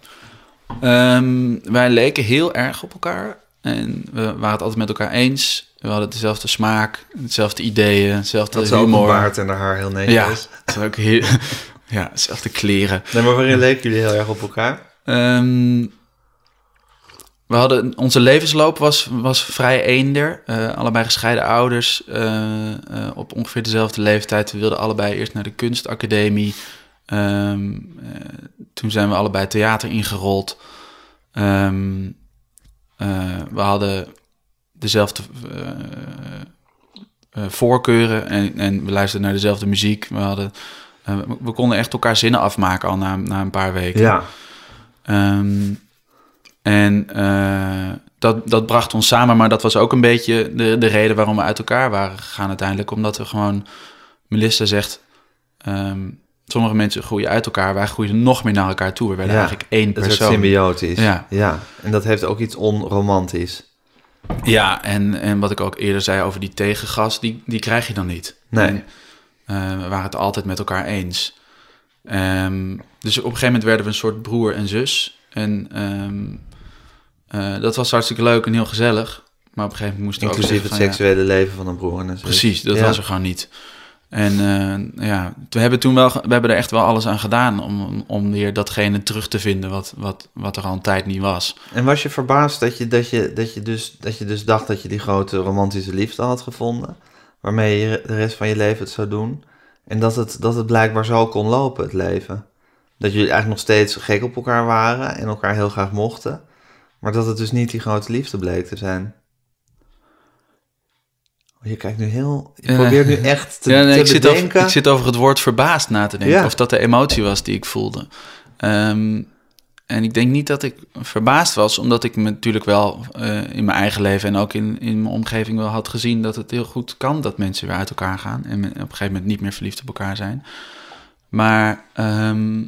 Um, wij leken heel erg op elkaar. En we waren het altijd met elkaar eens... We hadden dezelfde smaak, hetzelfde ideeën, hetzelfde dat humor. Dat ook een baard en haar heel netjes. Ja, dat is ook heel... ja, hetzelfde kleren. Nee, maar waarin leken jullie heel erg op elkaar? Um, we hadden... Onze levensloop was, was vrij eender. Uh, allebei gescheiden ouders. Uh, uh, op ongeveer dezelfde leeftijd. We wilden allebei eerst naar de kunstacademie. Um, uh, toen zijn we allebei theater ingerold. Um, uh, we hadden... dezelfde uh, uh, voorkeuren en, en we luisterden naar dezelfde muziek. We, hadden, uh, we konden echt elkaar zinnen afmaken al na, na een paar weken. Ja. Um, en uh, dat, dat bracht ons samen, maar dat was ook een beetje de, de reden waarom we uit elkaar waren gegaan uiteindelijk. Omdat we gewoon, Melissa zegt, um, sommige mensen groeien uit elkaar, wij groeien nog meer naar elkaar toe. We werden ja, eigenlijk één persoon. Het werd symbiotisch. Ja. ja. En dat heeft ook iets onromantisch. Ja, en, en wat ik ook eerder zei over die tegengas, die, die krijg je dan niet. Nee. En, uh, we waren het altijd met elkaar eens. Um, dus op een gegeven moment werden we een soort broer en zus. En um, uh, dat was hartstikke leuk en heel gezellig. Maar op een gegeven moment moesten we ook Inclusief het seksuele ja, leven van een broer en een zus. Precies, dat ja. was er gewoon niet. En uh, ja, we hebben toen wel, we hebben er echt wel alles aan gedaan om, om weer datgene terug te vinden wat, wat, wat er al een tijd niet was. En was je verbaasd dat je, dat je, dat je, dus, dat je dus dacht dat je die grote romantische liefde had gevonden, waarmee je de rest van je leven het zou doen? En dat het, dat het blijkbaar zo kon lopen, het leven. Dat jullie eigenlijk nog steeds gek op elkaar waren en elkaar heel graag mochten. Maar dat het dus niet die grote liefde bleek te zijn. Je kijkt nu heel... Je probeert nu echt te, ja, nee, te ik bedenken... Zit over, ik zit over het woord verbaasd na te denken. Ja. Of dat de emotie was die ik voelde. Um, en ik denk niet dat ik verbaasd was, omdat ik me natuurlijk wel uh, in mijn eigen leven en ook in, in mijn omgeving wel had gezien dat het heel goed kan dat mensen weer uit elkaar gaan en op een gegeven moment niet meer verliefd op elkaar zijn. Maar um,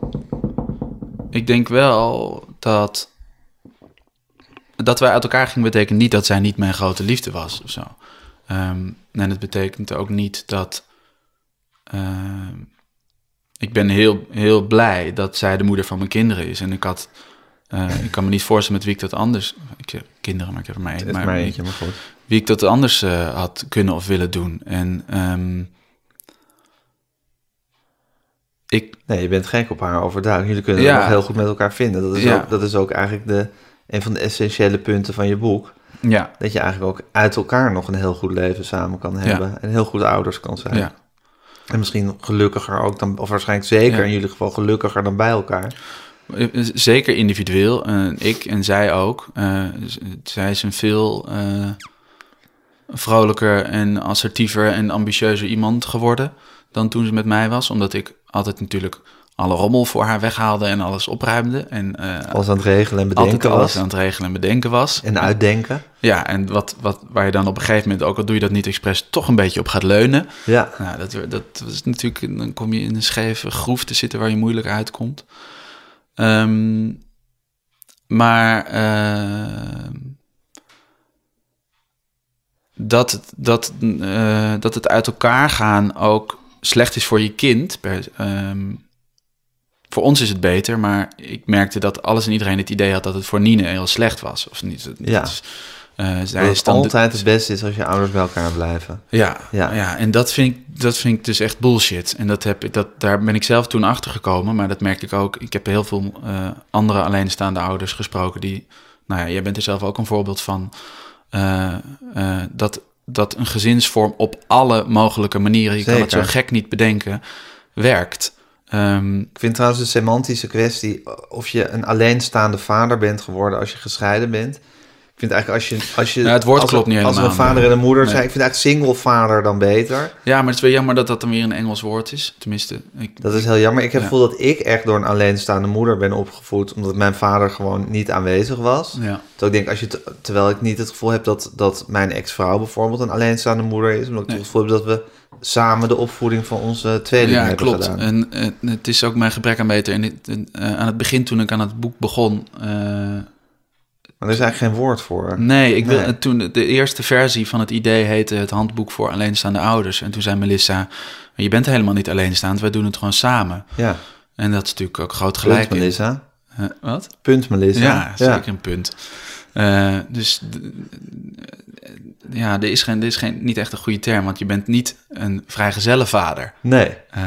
ik denk wel dat dat wij uit elkaar gingen betekent niet dat zij niet mijn grote liefde was of zo. Um, en het betekent ook niet dat... Uh, ik ben heel, heel blij dat zij de moeder van mijn kinderen is. En ik had... Uh, ik kan me niet voorstellen met wie ik dat anders... Ik heb kinderen, maar ik heb er maar één. Het is maar maar wie, eentje, maar goed. Wie ik dat anders uh, had kunnen of willen doen. En... Um, ik... Nee, je bent gek op haar overduidelijk. Jullie kunnen ja, het nog heel goed met elkaar vinden. Dat is, ja. ook, dat is ook eigenlijk de, een van de essentiële punten van je boek. Ja. Dat je eigenlijk ook uit elkaar nog een heel goed leven samen kan hebben. Ja. En heel goede ouders kan zijn. Ja. En misschien gelukkiger ook dan, of waarschijnlijk zeker ja. in jullie geval gelukkiger dan bij elkaar. Zeker individueel. Uh, ik en zij ook. Uh, zij is een veel uh, vrolijker en assertiever en ambitieuzer iemand geworden dan toen ze met mij was. Omdat ik altijd natuurlijk alle rommel voor haar weghaalde en alles opruimde. En, uh, alles aan het regelen en bedenken altijd was. alles aan het regelen en bedenken was. En uitdenken. Ja, en wat, wat, waar je dan op een gegeven moment, ook al doe je dat niet expres, toch een beetje op gaat leunen. Ja. Nou, dat, dat is natuurlijk, dan kom je in een scheve groef te zitten waar je moeilijk uitkomt. Um, maar uh, dat, het, dat, uh, dat het uit elkaar gaan ook slecht is voor je kind. Per, um, voor ons is het beter, maar ik merkte dat alles en iedereen het idee had dat het voor Nine heel slecht was. Of niet? Ja. Dus, uh, zij dat is dan altijd de, het beste is als je ouders bij elkaar blijven. Ja, ja. ja en dat vind, ik, dat vind ik dus echt bullshit. En dat heb ik, dat, daar ben ik zelf toen achter gekomen, maar dat merkte ik ook. Ik heb heel veel uh, andere alleenstaande ouders gesproken die, nou ja, jij bent er zelf ook een voorbeeld van, uh, uh, dat, dat een gezinsvorm op alle mogelijke manieren, je Zeker. kan het zo gek niet bedenken, werkt. Um, ik vind trouwens de semantische kwestie of je een alleenstaande vader bent geworden als je gescheiden bent. Ik vind eigenlijk als je... Als je ja, het woord als, klopt niet helemaal. Als er een vader en een moeder nee. zijn, ik vind eigenlijk single vader dan beter. Ja, maar het is wel jammer dat dat dan weer een Engels woord is. Tenminste... Ik, dat is heel jammer. Ik heb ja. het gevoel dat ik echt door een alleenstaande moeder ben opgevoed, omdat mijn vader gewoon niet aanwezig was. Ja. Dus ik denk, als je t- terwijl ik niet het gevoel heb dat, dat mijn ex-vrouw bijvoorbeeld een alleenstaande moeder is, omdat ik nee. het gevoel heb dat we samen de opvoeding van onze tweelingen ja, hebben klopt. gedaan. En uh, het is ook mijn gebrek aan beter. En dit, uh, aan het begin, toen ik aan het boek begon... Uh, maar er is eigenlijk geen woord voor. Nee, ik wil, nee. toen de eerste versie van het idee heette het handboek voor alleenstaande ouders. En toen zei Melissa, je bent helemaal niet alleenstaand, wij doen het gewoon samen. Ja. En dat is natuurlijk ook groot gelijk. Punt, Melissa. Uh, wat? Punt, Melissa. Ja, zeker ja. een punt. Uh, dus ja, er is, geen, er is geen, niet echt een goede term, want je bent niet een vrijgezellenvader. Nee. Uh,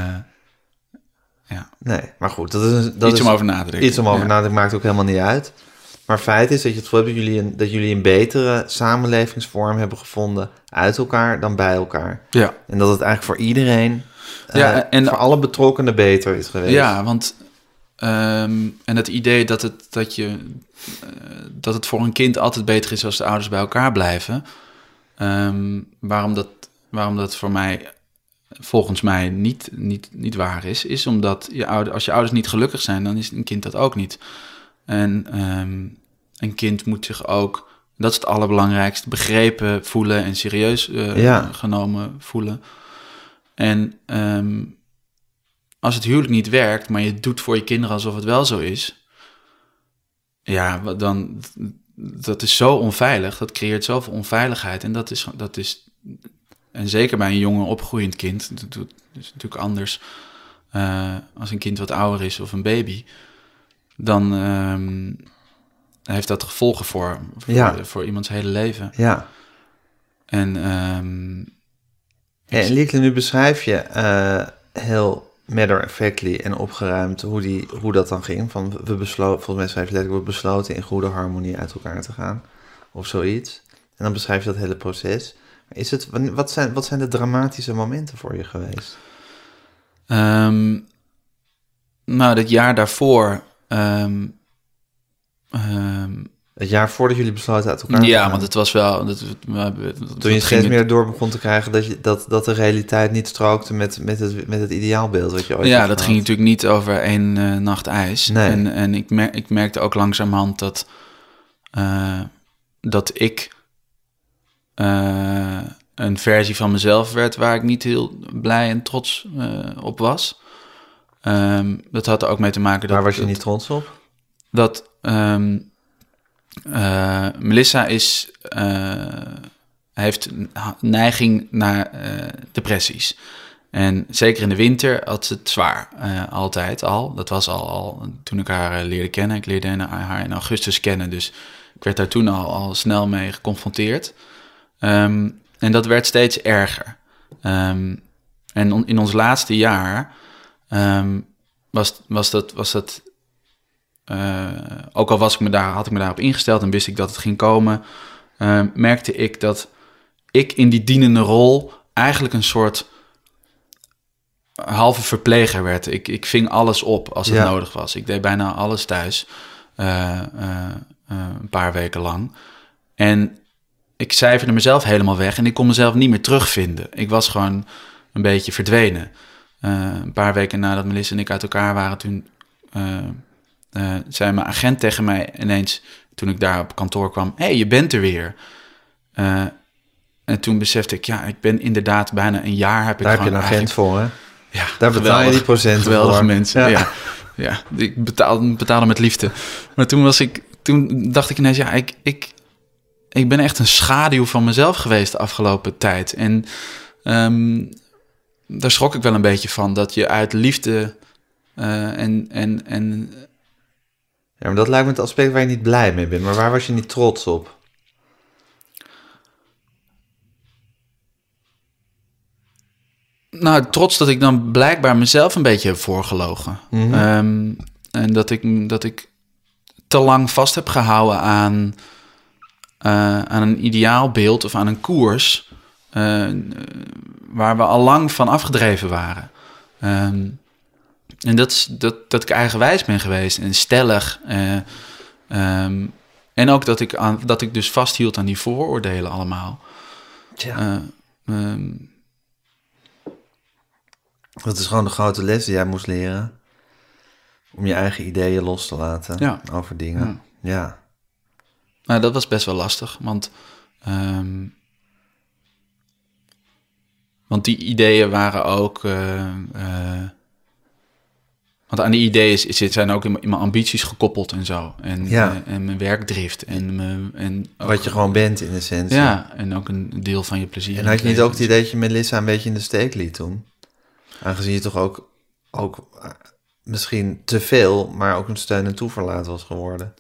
ja. Nee, maar goed. Dat is, dat iets is om over na te denken. Iets om over ja. na te denken, maakt ook helemaal niet uit. Maar feit is dat je het gevoel hebt dat jullie, een, dat jullie een betere samenlevingsvorm hebben gevonden uit elkaar dan bij elkaar. Ja. En dat het eigenlijk voor iedereen, ja, uh, en voor alle betrokkenen beter is geweest. Ja, want um, en het idee dat het, dat, je, uh, dat het voor een kind altijd beter is als de ouders bij elkaar blijven. Um, waarom, dat, waarom dat voor mij volgens mij niet, niet, niet waar is, is omdat je ouder, als je ouders niet gelukkig zijn, dan is een kind dat ook niet. En um, een kind moet zich ook, dat is het allerbelangrijkste, begrepen voelen en serieus uh, ja. genomen voelen. En um, als het huwelijk niet werkt, maar je doet voor je kinderen alsof het wel zo is, ja, dan, dat is zo onveilig, dat creëert zoveel onveiligheid. En dat is, dat is en zeker bij een jonge opgroeiend kind, dat is natuurlijk anders uh, als een kind wat ouder is of een baby, dan um, heeft dat gevolgen voor, voor, ja. voor iemands hele leven. Ja. En, um, ja, en Lieke, nu beschrijf je uh, heel matter-of-factly en opgeruimd hoe, die, hoe dat dan ging. Van we besloten, volgens mij schrijf je letterlijk, we besloten in goede harmonie uit elkaar te gaan. Of zoiets. En dan beschrijf je dat hele proces. Is het, wat, zijn, wat zijn de dramatische momenten voor je geweest? Um, nou, dat jaar daarvoor... Um, um, Het jaar voordat jullie besloten uit elkaar te ja, gaan. want het was wel... Dat, dat, dat, Toen je steeds het... meer door begon te krijgen dat, je, dat, dat de realiteit niet strookte met, met, het, met het ideaalbeeld wat je ooit Ja, had dat gehad. ging natuurlijk niet over één uh, nacht ijs. Nee. En, en ik, mer- ik merkte ook langzamerhand dat, uh, dat ik uh, een versie van mezelf werd waar ik niet heel blij en trots uh, op was. Um, dat had er ook mee te maken dat... Waar was je dat, niet trots op? Dat... Um, Uh, Melissa is, uh, heeft een neiging naar uh, depressies. En zeker in de winter had ze het zwaar. Uh, altijd al. Dat was al, al toen ik haar uh, leerde kennen. Ik leerde haar in augustus kennen. Dus ik werd daar toen al, al snel mee geconfronteerd. Um, en dat werd steeds erger. Um, en on, in ons laatste jaar um, was, was dat... Was dat Uh, ook al was ik me daar, had ik me daarop ingesteld en wist ik dat het ging komen, uh, merkte ik dat ik in die dienende rol eigenlijk een soort halve verpleger werd. Ik, ik ving alles op als het ja. nodig was. Ik deed bijna alles thuis, uh, uh, uh, een paar weken lang. En ik cijferde mezelf helemaal weg en ik kon mezelf niet meer terugvinden. Ik was gewoon een beetje verdwenen. Uh, een paar weken nadat Melissa en ik uit elkaar waren, toen... Uh, Uh, zei mijn agent tegen mij ineens, toen ik daar op kantoor kwam, hé, hey, je bent er weer. Uh, en toen besefte ik, ja, ik ben inderdaad bijna een jaar... Heb ik daar heb je een agent eigenlijk... voor, hè? Ja, daar betaal je die procenten geweldige voor. mensen, ja. ja. ja ik betaal, betaalde met liefde. Maar toen, was ik, toen dacht ik ineens, ja, ik, ik, ik ben echt een schaduw van mezelf geweest de afgelopen tijd. En um, daar schrok ik wel een beetje van, dat je uit liefde uh, en... en, en Ja, maar dat lijkt me het aspect waar je niet blij mee bent. Maar waar was je niet trots op? Nou, trots dat ik dan blijkbaar mezelf een beetje heb voorgelogen. Mm-hmm. Um, en dat ik, dat ik te lang vast heb gehouden aan, uh, aan een ideaalbeeld of aan een koers... Uh, waar we al lang van afgedreven waren. Um, En dat is dat, dat ik eigenwijs ben geweest en stellig. Uh, um, en ook dat ik, aan, dat ik dus vasthield aan die vooroordelen allemaal. Tja. Uh, um, dat is gewoon de grote les die jij moest leren. Om je eigen ideeën los te laten ja. over dingen. Ja. ja. Nou, dat was best wel lastig, want... Um, want die ideeën waren ook... Uh, uh, Want aan die ideeën zijn ook in mijn ambities gekoppeld en zo. En, ja. uh, en mijn werkdrift. En, mijn, en ook, wat je gewoon bent in essentie. Ja, en ook een deel van je plezier. En had je niet ook het idee dat je Melissa een beetje in de steek liet toen? Aangezien je toch ook, ook uh, misschien te veel, maar ook een steun en toeverlaat was geworden.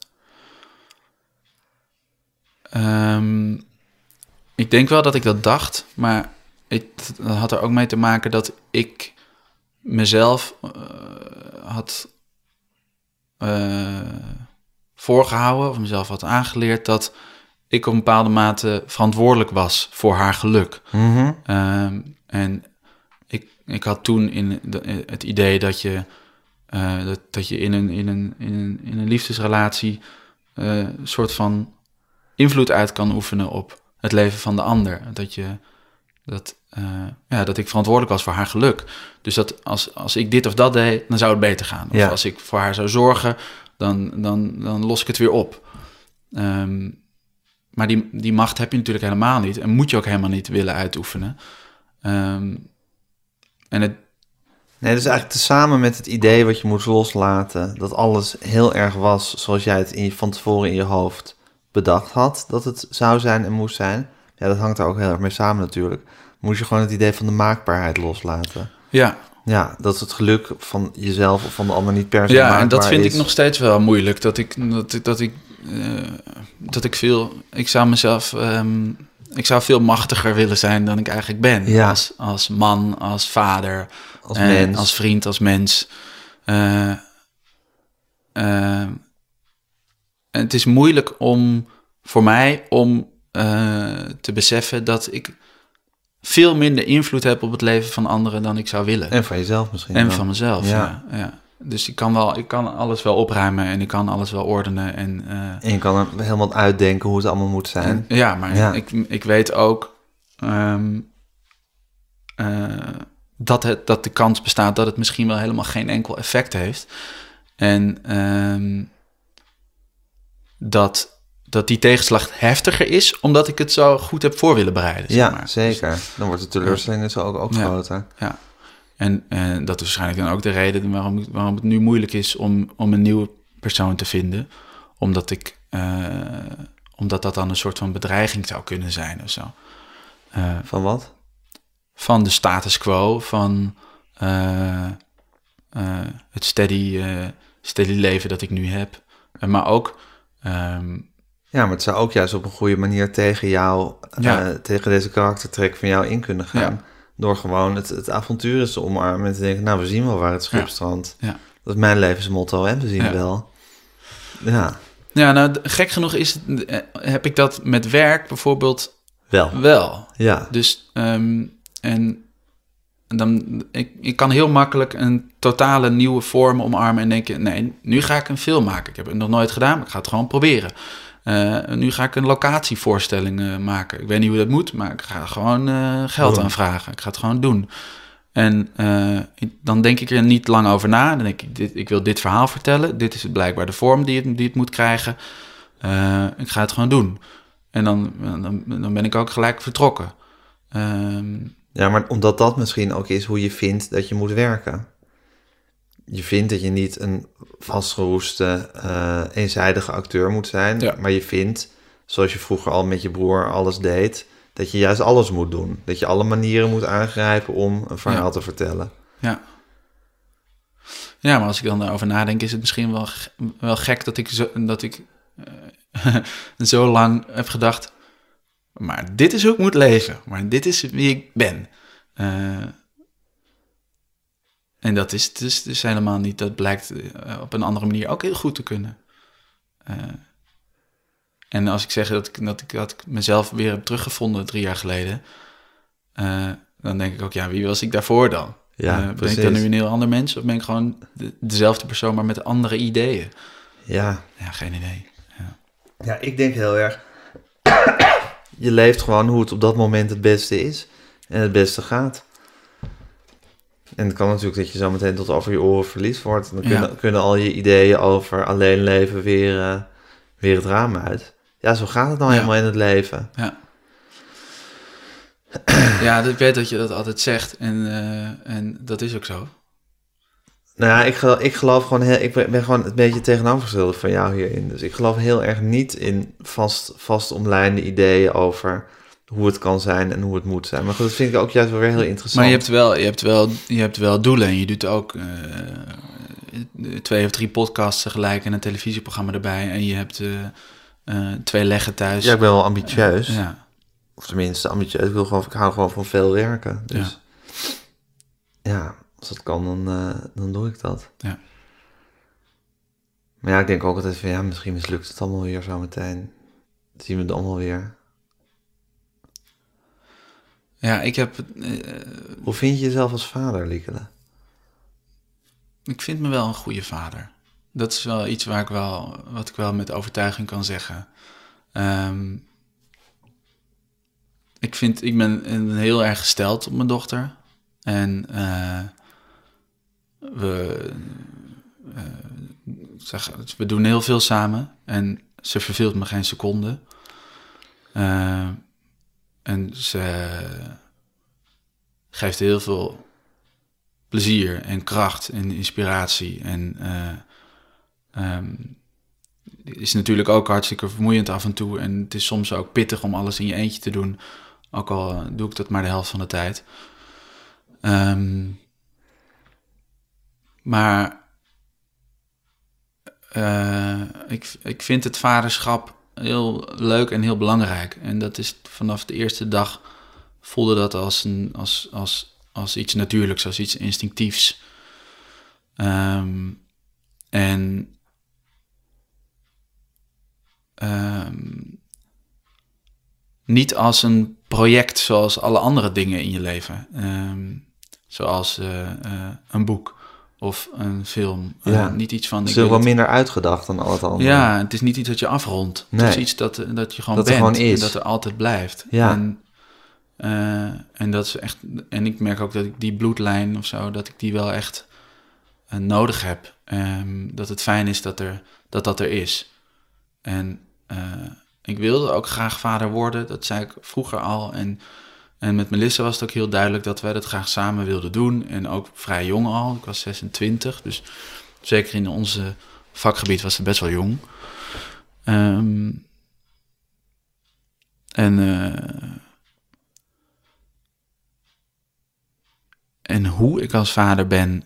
Um, ik denk wel dat ik dat dacht, maar het, dat had er ook mee te maken dat ik mezelf uh, had uh, voorgehouden, of mezelf had aangeleerd, dat ik op een bepaalde mate verantwoordelijk was voor haar geluk. Mm-hmm. Um, en ik, ik had toen in de, het idee dat je, uh, dat, dat je in, een, in, een, in, een, in een liefdesrelatie uh, een soort van invloed uit kan oefenen op het leven van de ander. Dat je dat, uh, ja, dat ik verantwoordelijk was voor haar geluk. Dus dat als, als ik dit of dat deed, dan zou het beter gaan. Of ja. als ik voor haar zou zorgen, dan, dan, dan los ik het weer op. Um, maar die, die macht heb je natuurlijk helemaal niet. En moet je ook helemaal niet willen uitoefenen. Um, en het... Nee, dus eigenlijk tezamen met het idee wat je moest loslaten, dat alles heel erg was zoals jij het in je, van tevoren in je hoofd bedacht had, dat het zou zijn en moest zijn. Ja, dat hangt er ook heel erg mee samen natuurlijk. Moest je gewoon het idee van de maakbaarheid loslaten. Ja. Ja, dat het geluk van jezelf of van de ander niet per se ja, maakbaar is. Ja, en dat vind is. ik nog steeds wel moeilijk. Dat ik, dat, dat ik, uh, dat ik veel... Ik zou mezelf... Um, ik zou veel machtiger willen zijn dan ik eigenlijk ben. Ja. Als, als man, als vader, als uh, mens. Als vriend, als mens. Uh, uh, en het is moeilijk om... voor mij om uh, te beseffen dat ik veel minder invloed heb op het leven van anderen dan ik zou willen. En van jezelf misschien. En wel. van mezelf, Ja. ja. ja. Dus ik kan, wel, ik kan alles wel opruimen en ik kan alles wel ordenen. En, uh, En je kan er helemaal uitdenken hoe het allemaal moet zijn. en, ja, maar Ja. Ik, ik weet ook um, uh, dat, het, dat de kans bestaat dat het misschien wel helemaal geen enkel effect heeft. En um, dat... dat die tegenslag heftiger is, omdat ik het zo goed heb voor willen bereiden. Ja, zeg maar. zeker. Dan wordt de teleurstelling dus ook, ook ja, groter. Ja, en, en dat is waarschijnlijk dan ook de reden waarom, waarom het nu moeilijk is om, om een nieuwe persoon te vinden. Omdat ik, uh, omdat dat dan een soort van bedreiging zou kunnen zijn of zo. Uh, van wat? Van de status quo, van uh, uh, het steady, uh, steady leven dat ik nu heb. Uh, maar ook... Um, Ja, maar het zou ook juist op een goede manier tegen jou, ja. uh, tegen deze karaktertrek van jou in kunnen gaan. Ja. Door gewoon het, het avontuur eens te omarmen en te denken, nou, we zien wel waar het schip strandt. Ja. Ja. Dat is mijn levensmotto en we zien ja. wel. Ja. Ja, nou, gek genoeg is het, heb ik dat met werk bijvoorbeeld wel. Wel. Ja. Dus, um, en dan, ik, ik kan heel makkelijk een totale nieuwe vorm omarmen en denken, nee, nu ga ik een film maken. Ik heb het nog nooit gedaan, maar ik ga het gewoon proberen. Uh, nu ga ik een locatievoorstelling uh, maken. Ik weet niet hoe dat moet, maar ik ga gewoon uh, geld doen. aanvragen. Ik ga het gewoon doen. En uh, dan denk ik er niet lang over na. Dan denk ik, dit, ik wil dit verhaal vertellen. Dit is blijkbaar de vorm die het, die het moet krijgen. Uh, ik ga het gewoon doen. En dan, dan, dan ben ik ook gelijk vertrokken. Um, ja, maar omdat dat misschien ook is hoe je vindt dat je moet werken. Je vindt dat je niet een vastgeroeste, uh, eenzijdige acteur moet zijn. Ja. Maar je vindt, zoals je vroeger al met je broer alles deed, dat je juist alles moet doen. Dat je alle manieren moet aangrijpen om een verhaal ja. te vertellen. Ja. Ja, maar als ik dan daarover nadenk, is het misschien wel, wel gek dat ik, zo, dat ik uh, zo lang heb gedacht, maar dit is hoe ik moet leven. Maar dit is wie ik ben. Uh, En dat is dus, dus helemaal niet, dat blijkt uh, op een andere manier ook heel goed te kunnen. Uh, en als ik zeg dat ik, dat, ik, dat ik mezelf weer heb teruggevonden drie jaar geleden, uh, dan denk ik ook, ja, wie was ik daarvoor dan? Ja, uh, ben ik dan nu een heel ander mens of ben ik gewoon de, dezelfde persoon, maar met andere ideeën? Ja. Ja, geen idee. Ja, ja ik denk heel erg, je leeft gewoon hoe het op dat moment het beste is en het beste gaat. En het kan natuurlijk dat je zo meteen tot over je oren verliefd wordt. Dan kunnen, ja. kunnen al je ideeën over alleen leven weer, uh, weer het raam uit. Ja, zo gaat het nou ja. helemaal in het leven. Ja, ja, ik weet dat je dat altijd zegt. En, uh, en dat is ook zo. Nou ja, ik geloof, ik geloof gewoon heel... Ik ben gewoon een beetje tegenovergestelde van jou hierin. Dus ik geloof heel erg niet in vast, vast omlijnde ideeën over hoe het kan zijn en hoe het moet zijn. Maar goed, dat vind ik ook juist wel weer heel interessant. Maar je hebt wel, je hebt wel, je hebt wel doelen en je doet ook uh, twee of drie podcasts tegelijk en een televisieprogramma erbij. En je hebt uh, uh, twee leggen thuis. Ja, ik ben wel ambitieus. Uh, ja. Of tenminste, ambitieus. Ik, wil gewoon, ik hou gewoon van veel werken. Dus ja, ja als dat kan, dan, uh, dan doe ik dat. Ja. Maar ja, ik denk ook altijd van, ja, misschien mislukt het allemaal weer zo meteen. Dat zien we het allemaal weer. Ja, ik heb... Uh, Hoe vind je jezelf als vader, Liekele? Ik vind me wel een goede vader. Dat is wel iets waar ik wel, wat ik wel met overtuiging kan zeggen. Um, ik vind, ik ben heel erg gesteld op mijn dochter. En uh, we, uh, zeg, we doen heel veel samen. En ze verveelt me geen seconde. Uh, en ze geeft heel veel plezier en kracht en inspiratie. En uh, um, is natuurlijk ook hartstikke vermoeiend af en toe. En het is soms ook pittig om alles in je eentje te doen. Ook al doe ik dat maar de helft van de tijd. Um, maar uh, ik, ik vind het vaderschap heel leuk en heel belangrijk. En dat is vanaf de eerste dag voelde dat als, een, als, als, als iets natuurlijks, als iets instinctiefs. Um, en um, niet als een project zoals alle andere dingen in je leven. Um, zoals uh, uh, een boek of een film. Ja. Uh, niet iets van... Het is ik wil wel het... minder uitgedacht dan al het andere. Ja, het is niet iets dat je afrondt. Nee. Het is iets dat, dat je gewoon dat bent. Er gewoon is. En dat er altijd blijft. Ja. En, uh, en dat is echt... En ik merk ook dat ik die bloedlijn of zo, dat ik die wel echt uh, nodig heb. Um, dat het fijn is dat, er, dat dat er is. En uh, ik wilde ook graag vader worden. Dat zei ik vroeger al. En, en met Melissa was het ook heel duidelijk dat wij dat graag samen wilden doen. En ook vrij jong al. Ik was zesentwintig. Dus zeker in onze vakgebied was het best wel jong. Um, en, uh, en hoe ik als vader ben...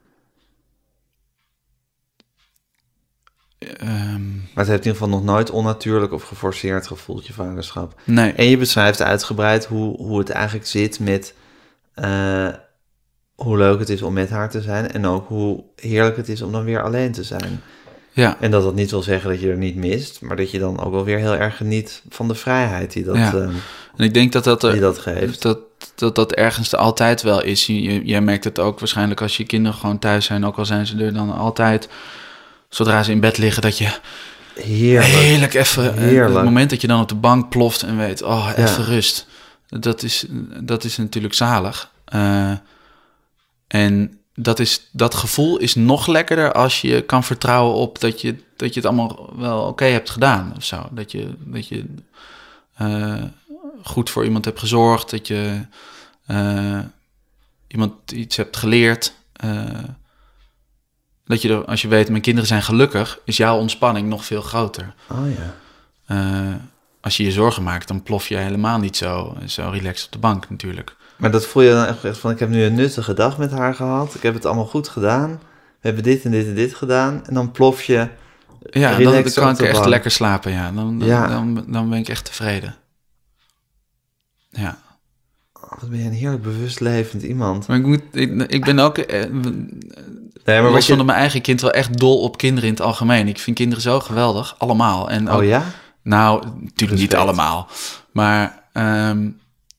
Um, maar het heeft in ieder geval nog nooit onnatuurlijk of geforceerd gevoeld, je vaderschap. Nee. En je beschrijft uitgebreid hoe, hoe het eigenlijk zit met... Uh, hoe leuk het is om met haar te zijn... en ook hoe heerlijk het is om dan weer alleen te zijn. Ja. En dat dat niet wil zeggen dat je er niet mist... maar dat je dan ook wel weer heel erg geniet van de vrijheid die dat, ja. uh, en ik denk dat dat, er, die dat geeft. Dat, dat dat ergens altijd wel is. Je, jij merkt het ook waarschijnlijk als je kinderen gewoon thuis zijn... ook al zijn ze er dan altijd... zodra ze in bed liggen, dat je... Heerlijk. Heerlijk even... Heerlijk. Het moment dat je dan op de bank ploft en weet... oh, even ja. rust. Dat is, dat is natuurlijk zalig. Uh, en dat, is, dat gevoel is nog lekkerder... als je kan vertrouwen op dat je, dat je het allemaal wel oké okay hebt gedaan. Of zo. Dat je, dat je uh, goed voor iemand hebt gezorgd. Dat je uh, iemand iets hebt geleerd... Uh, Dat je er, als je weet, mijn kinderen zijn gelukkig, is jouw ontspanning nog veel groter. Oh ja. Uh, als je je zorgen maakt, dan plof je helemaal niet zo, zo relaxed op de bank natuurlijk. Maar dat voel je dan echt van, ik heb nu een nuttige dag met haar gehad. Ik heb het allemaal goed gedaan. We hebben dit en dit en dit gedaan. En dan plof je ja, dan, dan kan ik echt bank. lekker slapen, ja. Dan, dan, ja. Dan, dan ben ik echt tevreden. Ja. Oh, wat ben je een heerlijk bewust levend iemand. Maar ik, moet, ik, ik ben ook... Eh, Nee, maar was je... van mijn eigen kind wel echt dol op kinderen in het algemeen. Ik vind kinderen zo geweldig, allemaal. En ook, oh ja? Nou, natuurlijk niet allemaal. Maar um,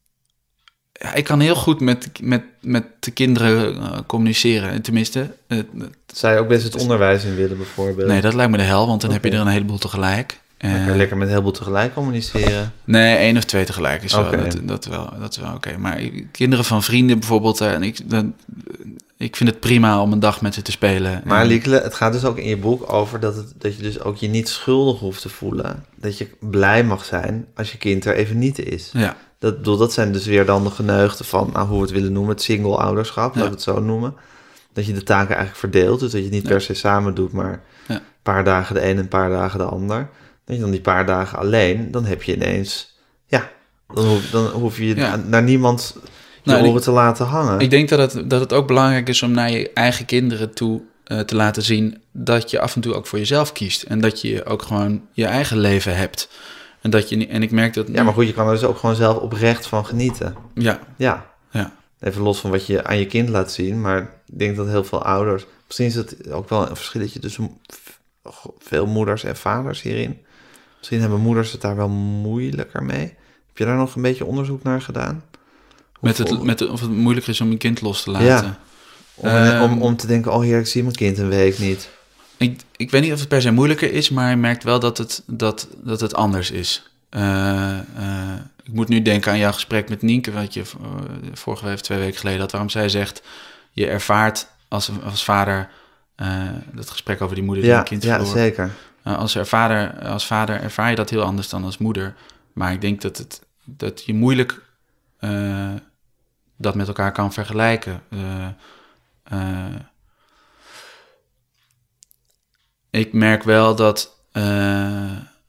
ja, ik kan heel goed met, met, met de kinderen uh, communiceren. Tenminste. Uh, Zou je ook best het onderwijs in willen bijvoorbeeld? Nee, dat lijkt me de hel, want dan okay. heb je er een heleboel tegelijk. Dan kan je lekker met een heleboel tegelijk communiceren. Nee, één of twee tegelijk is okay. wel, dat, dat wel, dat is wel oké. Okay. Maar kinderen van vrienden bijvoorbeeld, en ik, dan, ik vind het prima om een dag met ze te spelen. Maar en... Liekele, het gaat dus ook in je boek over dat, het, dat je dus ook je niet schuldig hoeft te voelen. Dat je blij mag zijn als je kind er even niet is. Ja. Dat, dat zijn dus weer dan de geneugten van, nou, hoe we het willen noemen, het single ouderschap, ja. laat ik het zo noemen. Dat je de taken eigenlijk verdeelt, dus dat je het niet ja. per se samen doet, maar ja. een paar dagen de een en een paar dagen de ander. Dat je dan die paar dagen alleen, dan heb je ineens, ja, dan hoef, dan hoef je ja. naar niemand je nou, oren te laten hangen. Ik denk dat het, dat het ook belangrijk is om naar je eigen kinderen toe uh, te laten zien dat je af en toe ook voor jezelf kiest. En dat je ook gewoon je eigen leven hebt. En, dat je, en ik merk dat... Ja, maar goed, je kan er dus ook gewoon zelf oprecht van genieten. Ja. Ja. ja. Even los van wat je aan je kind laat zien, maar ik denk dat heel veel ouders... Misschien is het ook wel een verschilletje tussen veel moeders en vaders hierin. Misschien hebben moeders het daar wel moeilijker mee. Heb je daar nog een beetje onderzoek naar gedaan? Met het, met het, of het moeilijker is om een kind los te laten? Ja, om, um, om, om te denken, oh heer, ik zie mijn kind een week niet. Ik, ik weet niet of het per se moeilijker is, maar je merkt wel dat het, dat, dat het anders is. Uh, uh, ik moet nu denken aan jouw gesprek met Nienke, wat je uh, vorige week, twee weken geleden had, waarom zij zegt, je ervaart als, als vader, uh, dat gesprek over die moeder die ja, een kind ja, verloor. Ja, zeker. Uh, als, vader, als vader ervaar je dat heel anders dan als moeder. Maar ik denk dat, het, dat je moeilijk uh, dat met elkaar kan vergelijken. Uh, uh, ik merk wel dat... Uh,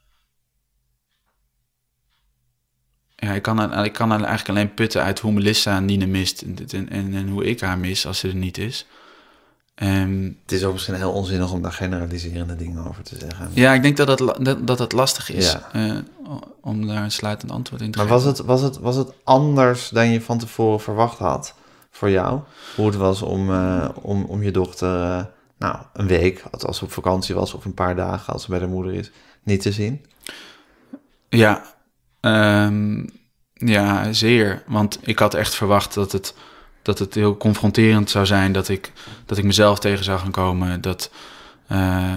ja, ik kan, ik kan eigenlijk alleen putten uit hoe Melissa Nine mist en, en, en, en hoe ik haar mis als ze er niet is. Um, het is ook misschien heel onzinnig om daar generaliserende dingen over te zeggen. Ja, ik denk dat het, dat, dat het lastig is ja. uh, om daar een sluitend antwoord in te maar geven. Maar was het, was, het, was het anders dan je van tevoren verwacht had voor jou? Hoe het was om, uh, om, om je dochter uh, nou, een week, als ze op vakantie was, of een paar dagen als ze bij de moeder is, niet te zien? Ja, um, Ja, zeer. Want ik had echt verwacht dat het, dat het heel confronterend zou zijn. Dat ik, dat ik mezelf tegen zou gaan komen. Dat, uh,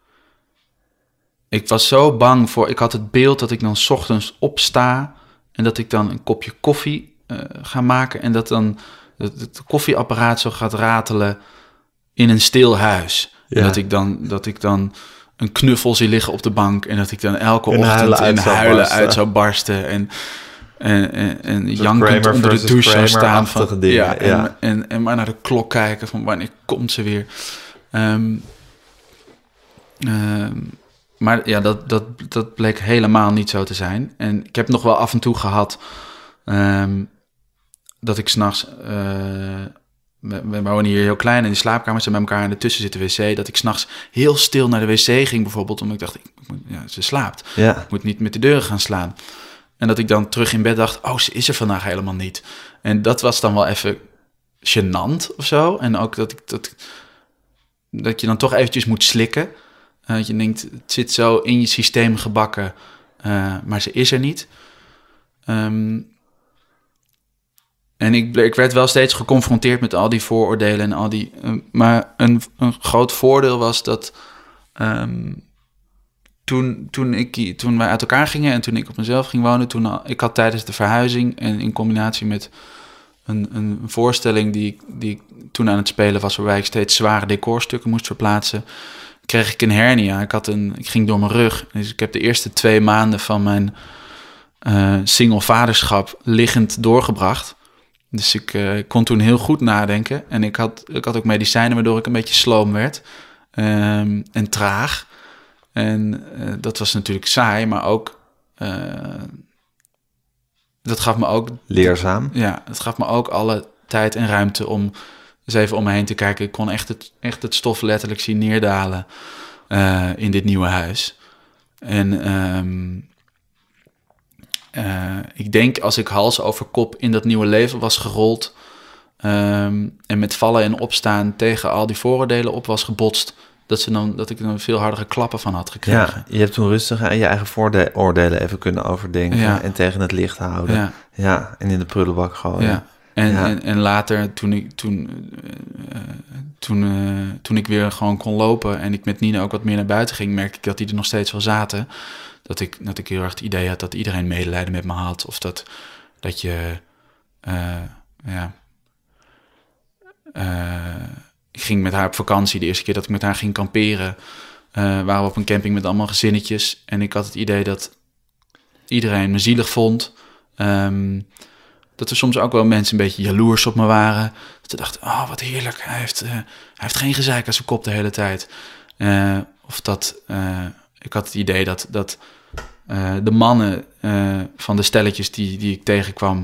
ik was zo bang voor... Ik had het beeld dat ik dan 's ochtends opsta... en dat ik dan een kopje koffie uh, ga maken... en dat dan het, het koffieapparaat zo gaat ratelen in een stil huis. Ja. En dat ik dan... Dat ik dan een knuffel zie liggen op de bank... en dat ik dan elke in ochtend huilen in uit huilen barsten. uit zou barsten... en En, en, en de jankend onder de douche zou staan. Van, dingen, ja, ja. En, en, en maar naar de klok kijken van wanneer komt ze weer. Um, um, maar ja, dat, dat, dat bleek helemaal niet zo te zijn. En ik heb nog wel af en toe gehad... Um, dat ik 's nachts... Uh, we, we wonen hier heel klein en die slaapkamers zijn bij elkaar... en ertussen zit de wc. Dat ik 's nachts heel stil naar de wc ging bijvoorbeeld... omdat ik dacht, ik moet, ja, ze slaapt. Ja. Ik moet niet met de deuren gaan slaan. En dat ik dan terug in bed dacht... oh, ze is er vandaag helemaal niet. En dat was dan wel even gênant of zo. En ook dat, ik, dat, dat je dan toch eventjes moet slikken. Uh, dat je denkt, het zit zo in je systeem gebakken... Uh, maar ze is er niet. Um, en ik, ik werd wel steeds geconfronteerd met al die vooroordelen... en al die. Uh, maar een, een groot voordeel was dat... Um, Toen, toen, ik, toen wij uit elkaar gingen en toen ik op mezelf ging wonen... Toen al, ik had tijdens de verhuizing en in combinatie met een, een voorstelling... Die, die ik toen aan het spelen was... waarbij ik steeds zware decorstukken moest verplaatsen... kreeg ik een hernia. Ik, had een, ik ging door mijn rug. Dus ik heb de eerste twee maanden van mijn uh, single vaderschap... liggend doorgebracht. Dus ik uh, kon toen heel goed nadenken. En ik had, ik had ook medicijnen waardoor ik een beetje sloom werd. Um, en traag. En uh, dat was natuurlijk saai, maar ook... Uh, dat gaf me ook... Leerzaam. Ja, het gaf me ook alle tijd en ruimte om eens even om me heen te kijken. Ik kon echt het, echt het stof letterlijk zien neerdalen uh, in dit nieuwe huis. En um, uh, ik denk als ik hals over kop in dat nieuwe leven was gerold... Um, en met vallen en opstaan tegen al die vooroordelen op was gebotst... Dat, ze dan, dat ik er dan veel hardere klappen van had gekregen. Ja, je hebt toen rustig aan je eigen vooroordelen even kunnen overdenken... Ja. En tegen het licht houden. Ja, ja en in de prullenbak gooien. Ja. En, ja. en, en later, toen ik, toen, uh, toen, uh, toen ik weer gewoon kon lopen... en ik met Nina ook wat meer naar buiten ging... merkte ik dat die er nog steeds wel zaten. Dat ik, dat ik heel erg het idee had dat iedereen medelijden met me had. Of dat, dat je... Uh, ja... Uh, Ik ging met haar op vakantie. De eerste keer dat ik met haar ging kamperen... Uh, waren we op een camping met allemaal gezinnetjes. En ik had het idee dat iedereen me zielig vond. Um, dat er soms ook wel mensen een beetje jaloers op me waren. Dat ze dachten, oh, wat heerlijk. Hij heeft, uh, hij heeft geen gezeik aan zijn kop de hele tijd. Uh, of dat... Uh, ik had het idee dat, dat uh, de mannen uh, van de stelletjes die, die ik tegenkwam...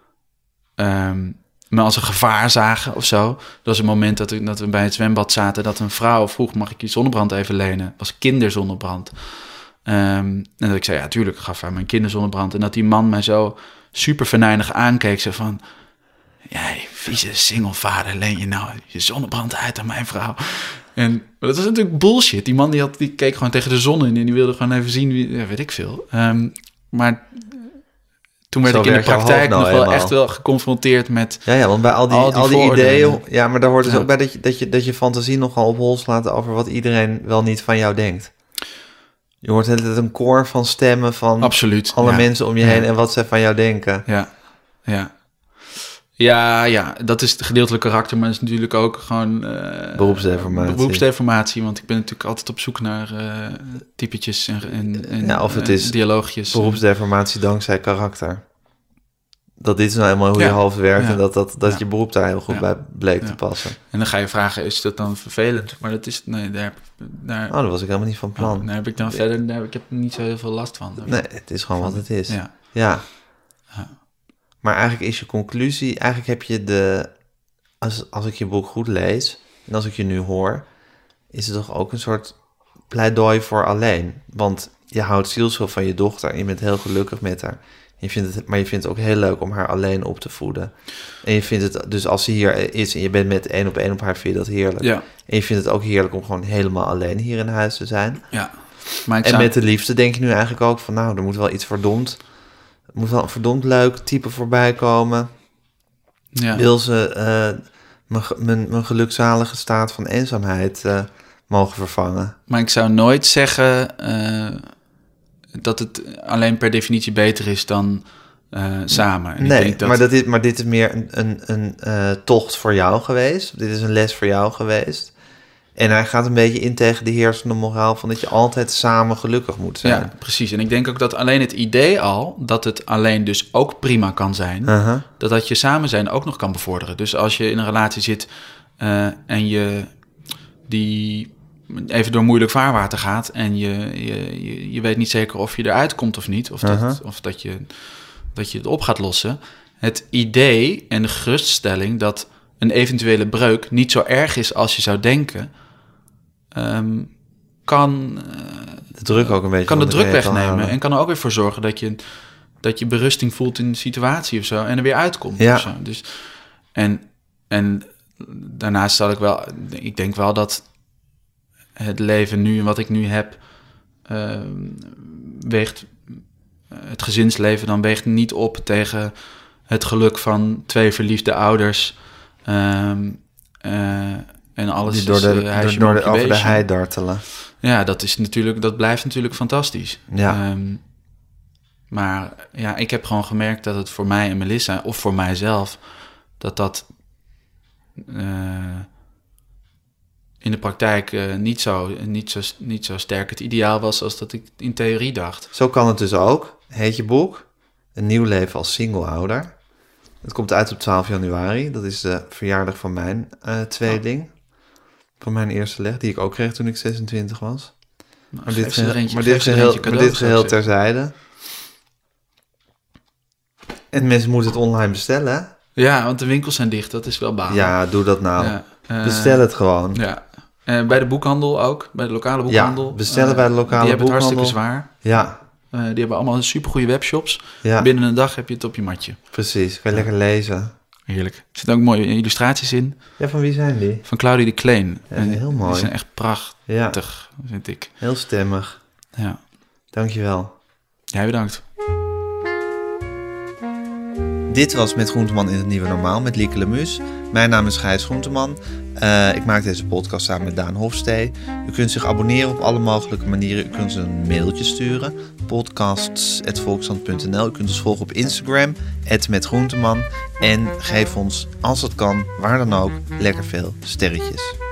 Um, me als een gevaar zagen of zo. Dat was een moment dat, ik, dat we bij het zwembad zaten... dat een vrouw vroeg, mag ik je zonnebrand even lenen? Het was kinderzonnebrand. Um, en dat ik zei, ja, tuurlijk, ik gaf haar mijn kinderzonnebrand. En dat die man mij zo super venijnig aankeek. Zo van, jij vieze singlevader, leen je nou je zonnebrand uit aan mijn vrouw? En maar dat was natuurlijk bullshit. Die man die, had, die keek gewoon tegen de zon in... en die wilde gewoon even zien, wie, ja, weet ik veel. Um, maar... Toen werd Zo ik in de praktijk nou nog wel eenmaal. echt wel geconfronteerd met... Ja, ja, want bij al die, al die, al die ideeën... Ja, maar daar hoort dus ja. ook bij dat je, dat, je, dat je fantasie nogal op hol slaat... over wat iedereen wel niet van jou denkt. Je hoort het een koor van stemmen van... Absoluut, alle ja. mensen om je ja. heen... en wat ze van jou denken. Ja, ja. Ja, ja, dat is het gedeeltelijk karakter... maar het is natuurlijk ook gewoon... Uh, beroepsdeformatie. Beroepsdeformatie, want ik ben natuurlijk altijd op zoek naar uh, typetjes en, en, en ja, of het uh, is dialoogjes. beroepsdeformatie dankzij karakter. Dat dit is nou helemaal hoe ja. je hoofd werkt... Ja. en dat, dat, dat ja. je beroep daar heel goed ja. bij bleek ja. te passen. En dan ga je vragen, is dat dan vervelend? Maar dat is... Nee, daar, daar, Oh, dat was ik helemaal niet van plan. oh, daar heb ik dan nee. verder... Daar, ik heb niet zo heel veel last van. Nee, het is gewoon wat het is. Ja. Ja. ja. Maar eigenlijk is je conclusie... Eigenlijk heb je de... Als, als ik je boek goed lees... en als ik je nu hoor... is het toch ook een soort pleidooi voor alleen. Want je houdt zielsveel van je dochter... en je bent heel gelukkig met haar. Je vindt het, maar je vindt het ook heel leuk om haar alleen op te voeden. En je vindt het... Dus als ze hier is en je bent met één op één op haar... vind je dat heerlijk. Ja. En je vindt het ook heerlijk om gewoon helemaal alleen hier in huis te zijn. Ja. Maar ik en zou... met de liefde denk je nu eigenlijk ook van... nou, er moet wel iets verdomd moet wel een verdomd leuk type voorbij komen. Ja. Wil ze uh, mijn, mijn, mijn gelukzalige staat van eenzaamheid uh, mogen vervangen. Maar ik zou nooit zeggen uh, dat het alleen per definitie beter is dan uh, samen. En nee, ik denk dat... maar, dat is, maar dit is meer een, een, een uh, tocht voor jou geweest. Dit is een les voor jou geweest. En hij gaat een beetje in tegen de heersende moraal van dat je altijd samen gelukkig moet zijn. Ja, precies. En ik denk ook dat alleen het idee al, dat het alleen dus ook prima kan zijn, Uh-huh. dat dat je samen zijn ook nog kan bevorderen. Dus als je in een relatie zit uh, en je die even door moeilijk vaarwater gaat en je, je, je, je weet niet zeker of je eruit komt of niet, of, Uh-huh. dat, of dat, je, dat je het op gaat lossen. Het idee en de geruststelling dat een eventuele breuk niet zo erg is als je zou denken, um, kan, uh, de druk ook een beetje kan de druk reet wegnemen halen. en kan er ook weer voor zorgen dat je, dat je berusting voelt in de situatie of zo en er weer uitkomt. Ja. Of zo. Dus, en, en daarnaast zal ik wel, ik denk wel dat het leven nu, wat ik nu heb, uh, weegt, het gezinsleven dan weegt niet op tegen het geluk van twee verliefde ouders. Um, uh, en alles Die door de, is uh, huisje, door de, moompje, over de beestje. hei dartelen. Ja, dat is natuurlijk, dat blijft natuurlijk fantastisch. Ja. Um, maar ja, ik heb gewoon gemerkt dat het voor mij en Melissa, of voor mijzelf, dat dat uh, in de praktijk uh, niet, zo, niet, zo, niet zo sterk het ideaal was als dat ik in theorie dacht. Zo kan het dus ook. Heet je boek Een nieuw leven als single-ouder. Het komt uit op twaalf januari. Dat is de verjaardag van mijn uh, tweeling. Oh. Van mijn eerste leg, die ik ook kreeg toen ik zesentwintig was. Nou, maar dit, geheel, eentje, maar dit geheel, cadeau, maar dit geheel terzijde. En mensen moeten het online bestellen, hè? Ja, want de winkels zijn dicht, dat is wel balen. Ja, doe dat nou. Ja, uh, bestel het gewoon. Ja. Uh, bij de boekhandel ook, bij de lokale boekhandel. Ja, bestellen uh, bij de lokale die boekhandel. Die hebben het hartstikke zwaar. Ja. Uh, die hebben allemaal supergoeie webshops. Ja. Binnen een dag heb je het op je matje. Precies, kan je ja. lekker lezen. Heerlijk. Er zitten ook mooie illustraties in. Ja, van wie zijn die? Van Claudie de Kleen. Ja, heel mooi. Die zijn echt prachtig, ja. vind ik. Heel stemmig. Ja. Dankjewel. Jij bedankt. Dit was Met Groenteman in het Nieuwe Normaal met Lieke Lemus. Mijn naam is Gijs Groenteman. Uh, ik maak deze podcast samen met Daan Hofstee. U kunt zich abonneren op alle mogelijke manieren. U kunt ons een mailtje sturen. podcasts at volkskrant punt n l. U kunt ons volgen op Instagram, at met Groenteman. En geef ons, als het kan, waar dan ook, lekker veel sterretjes.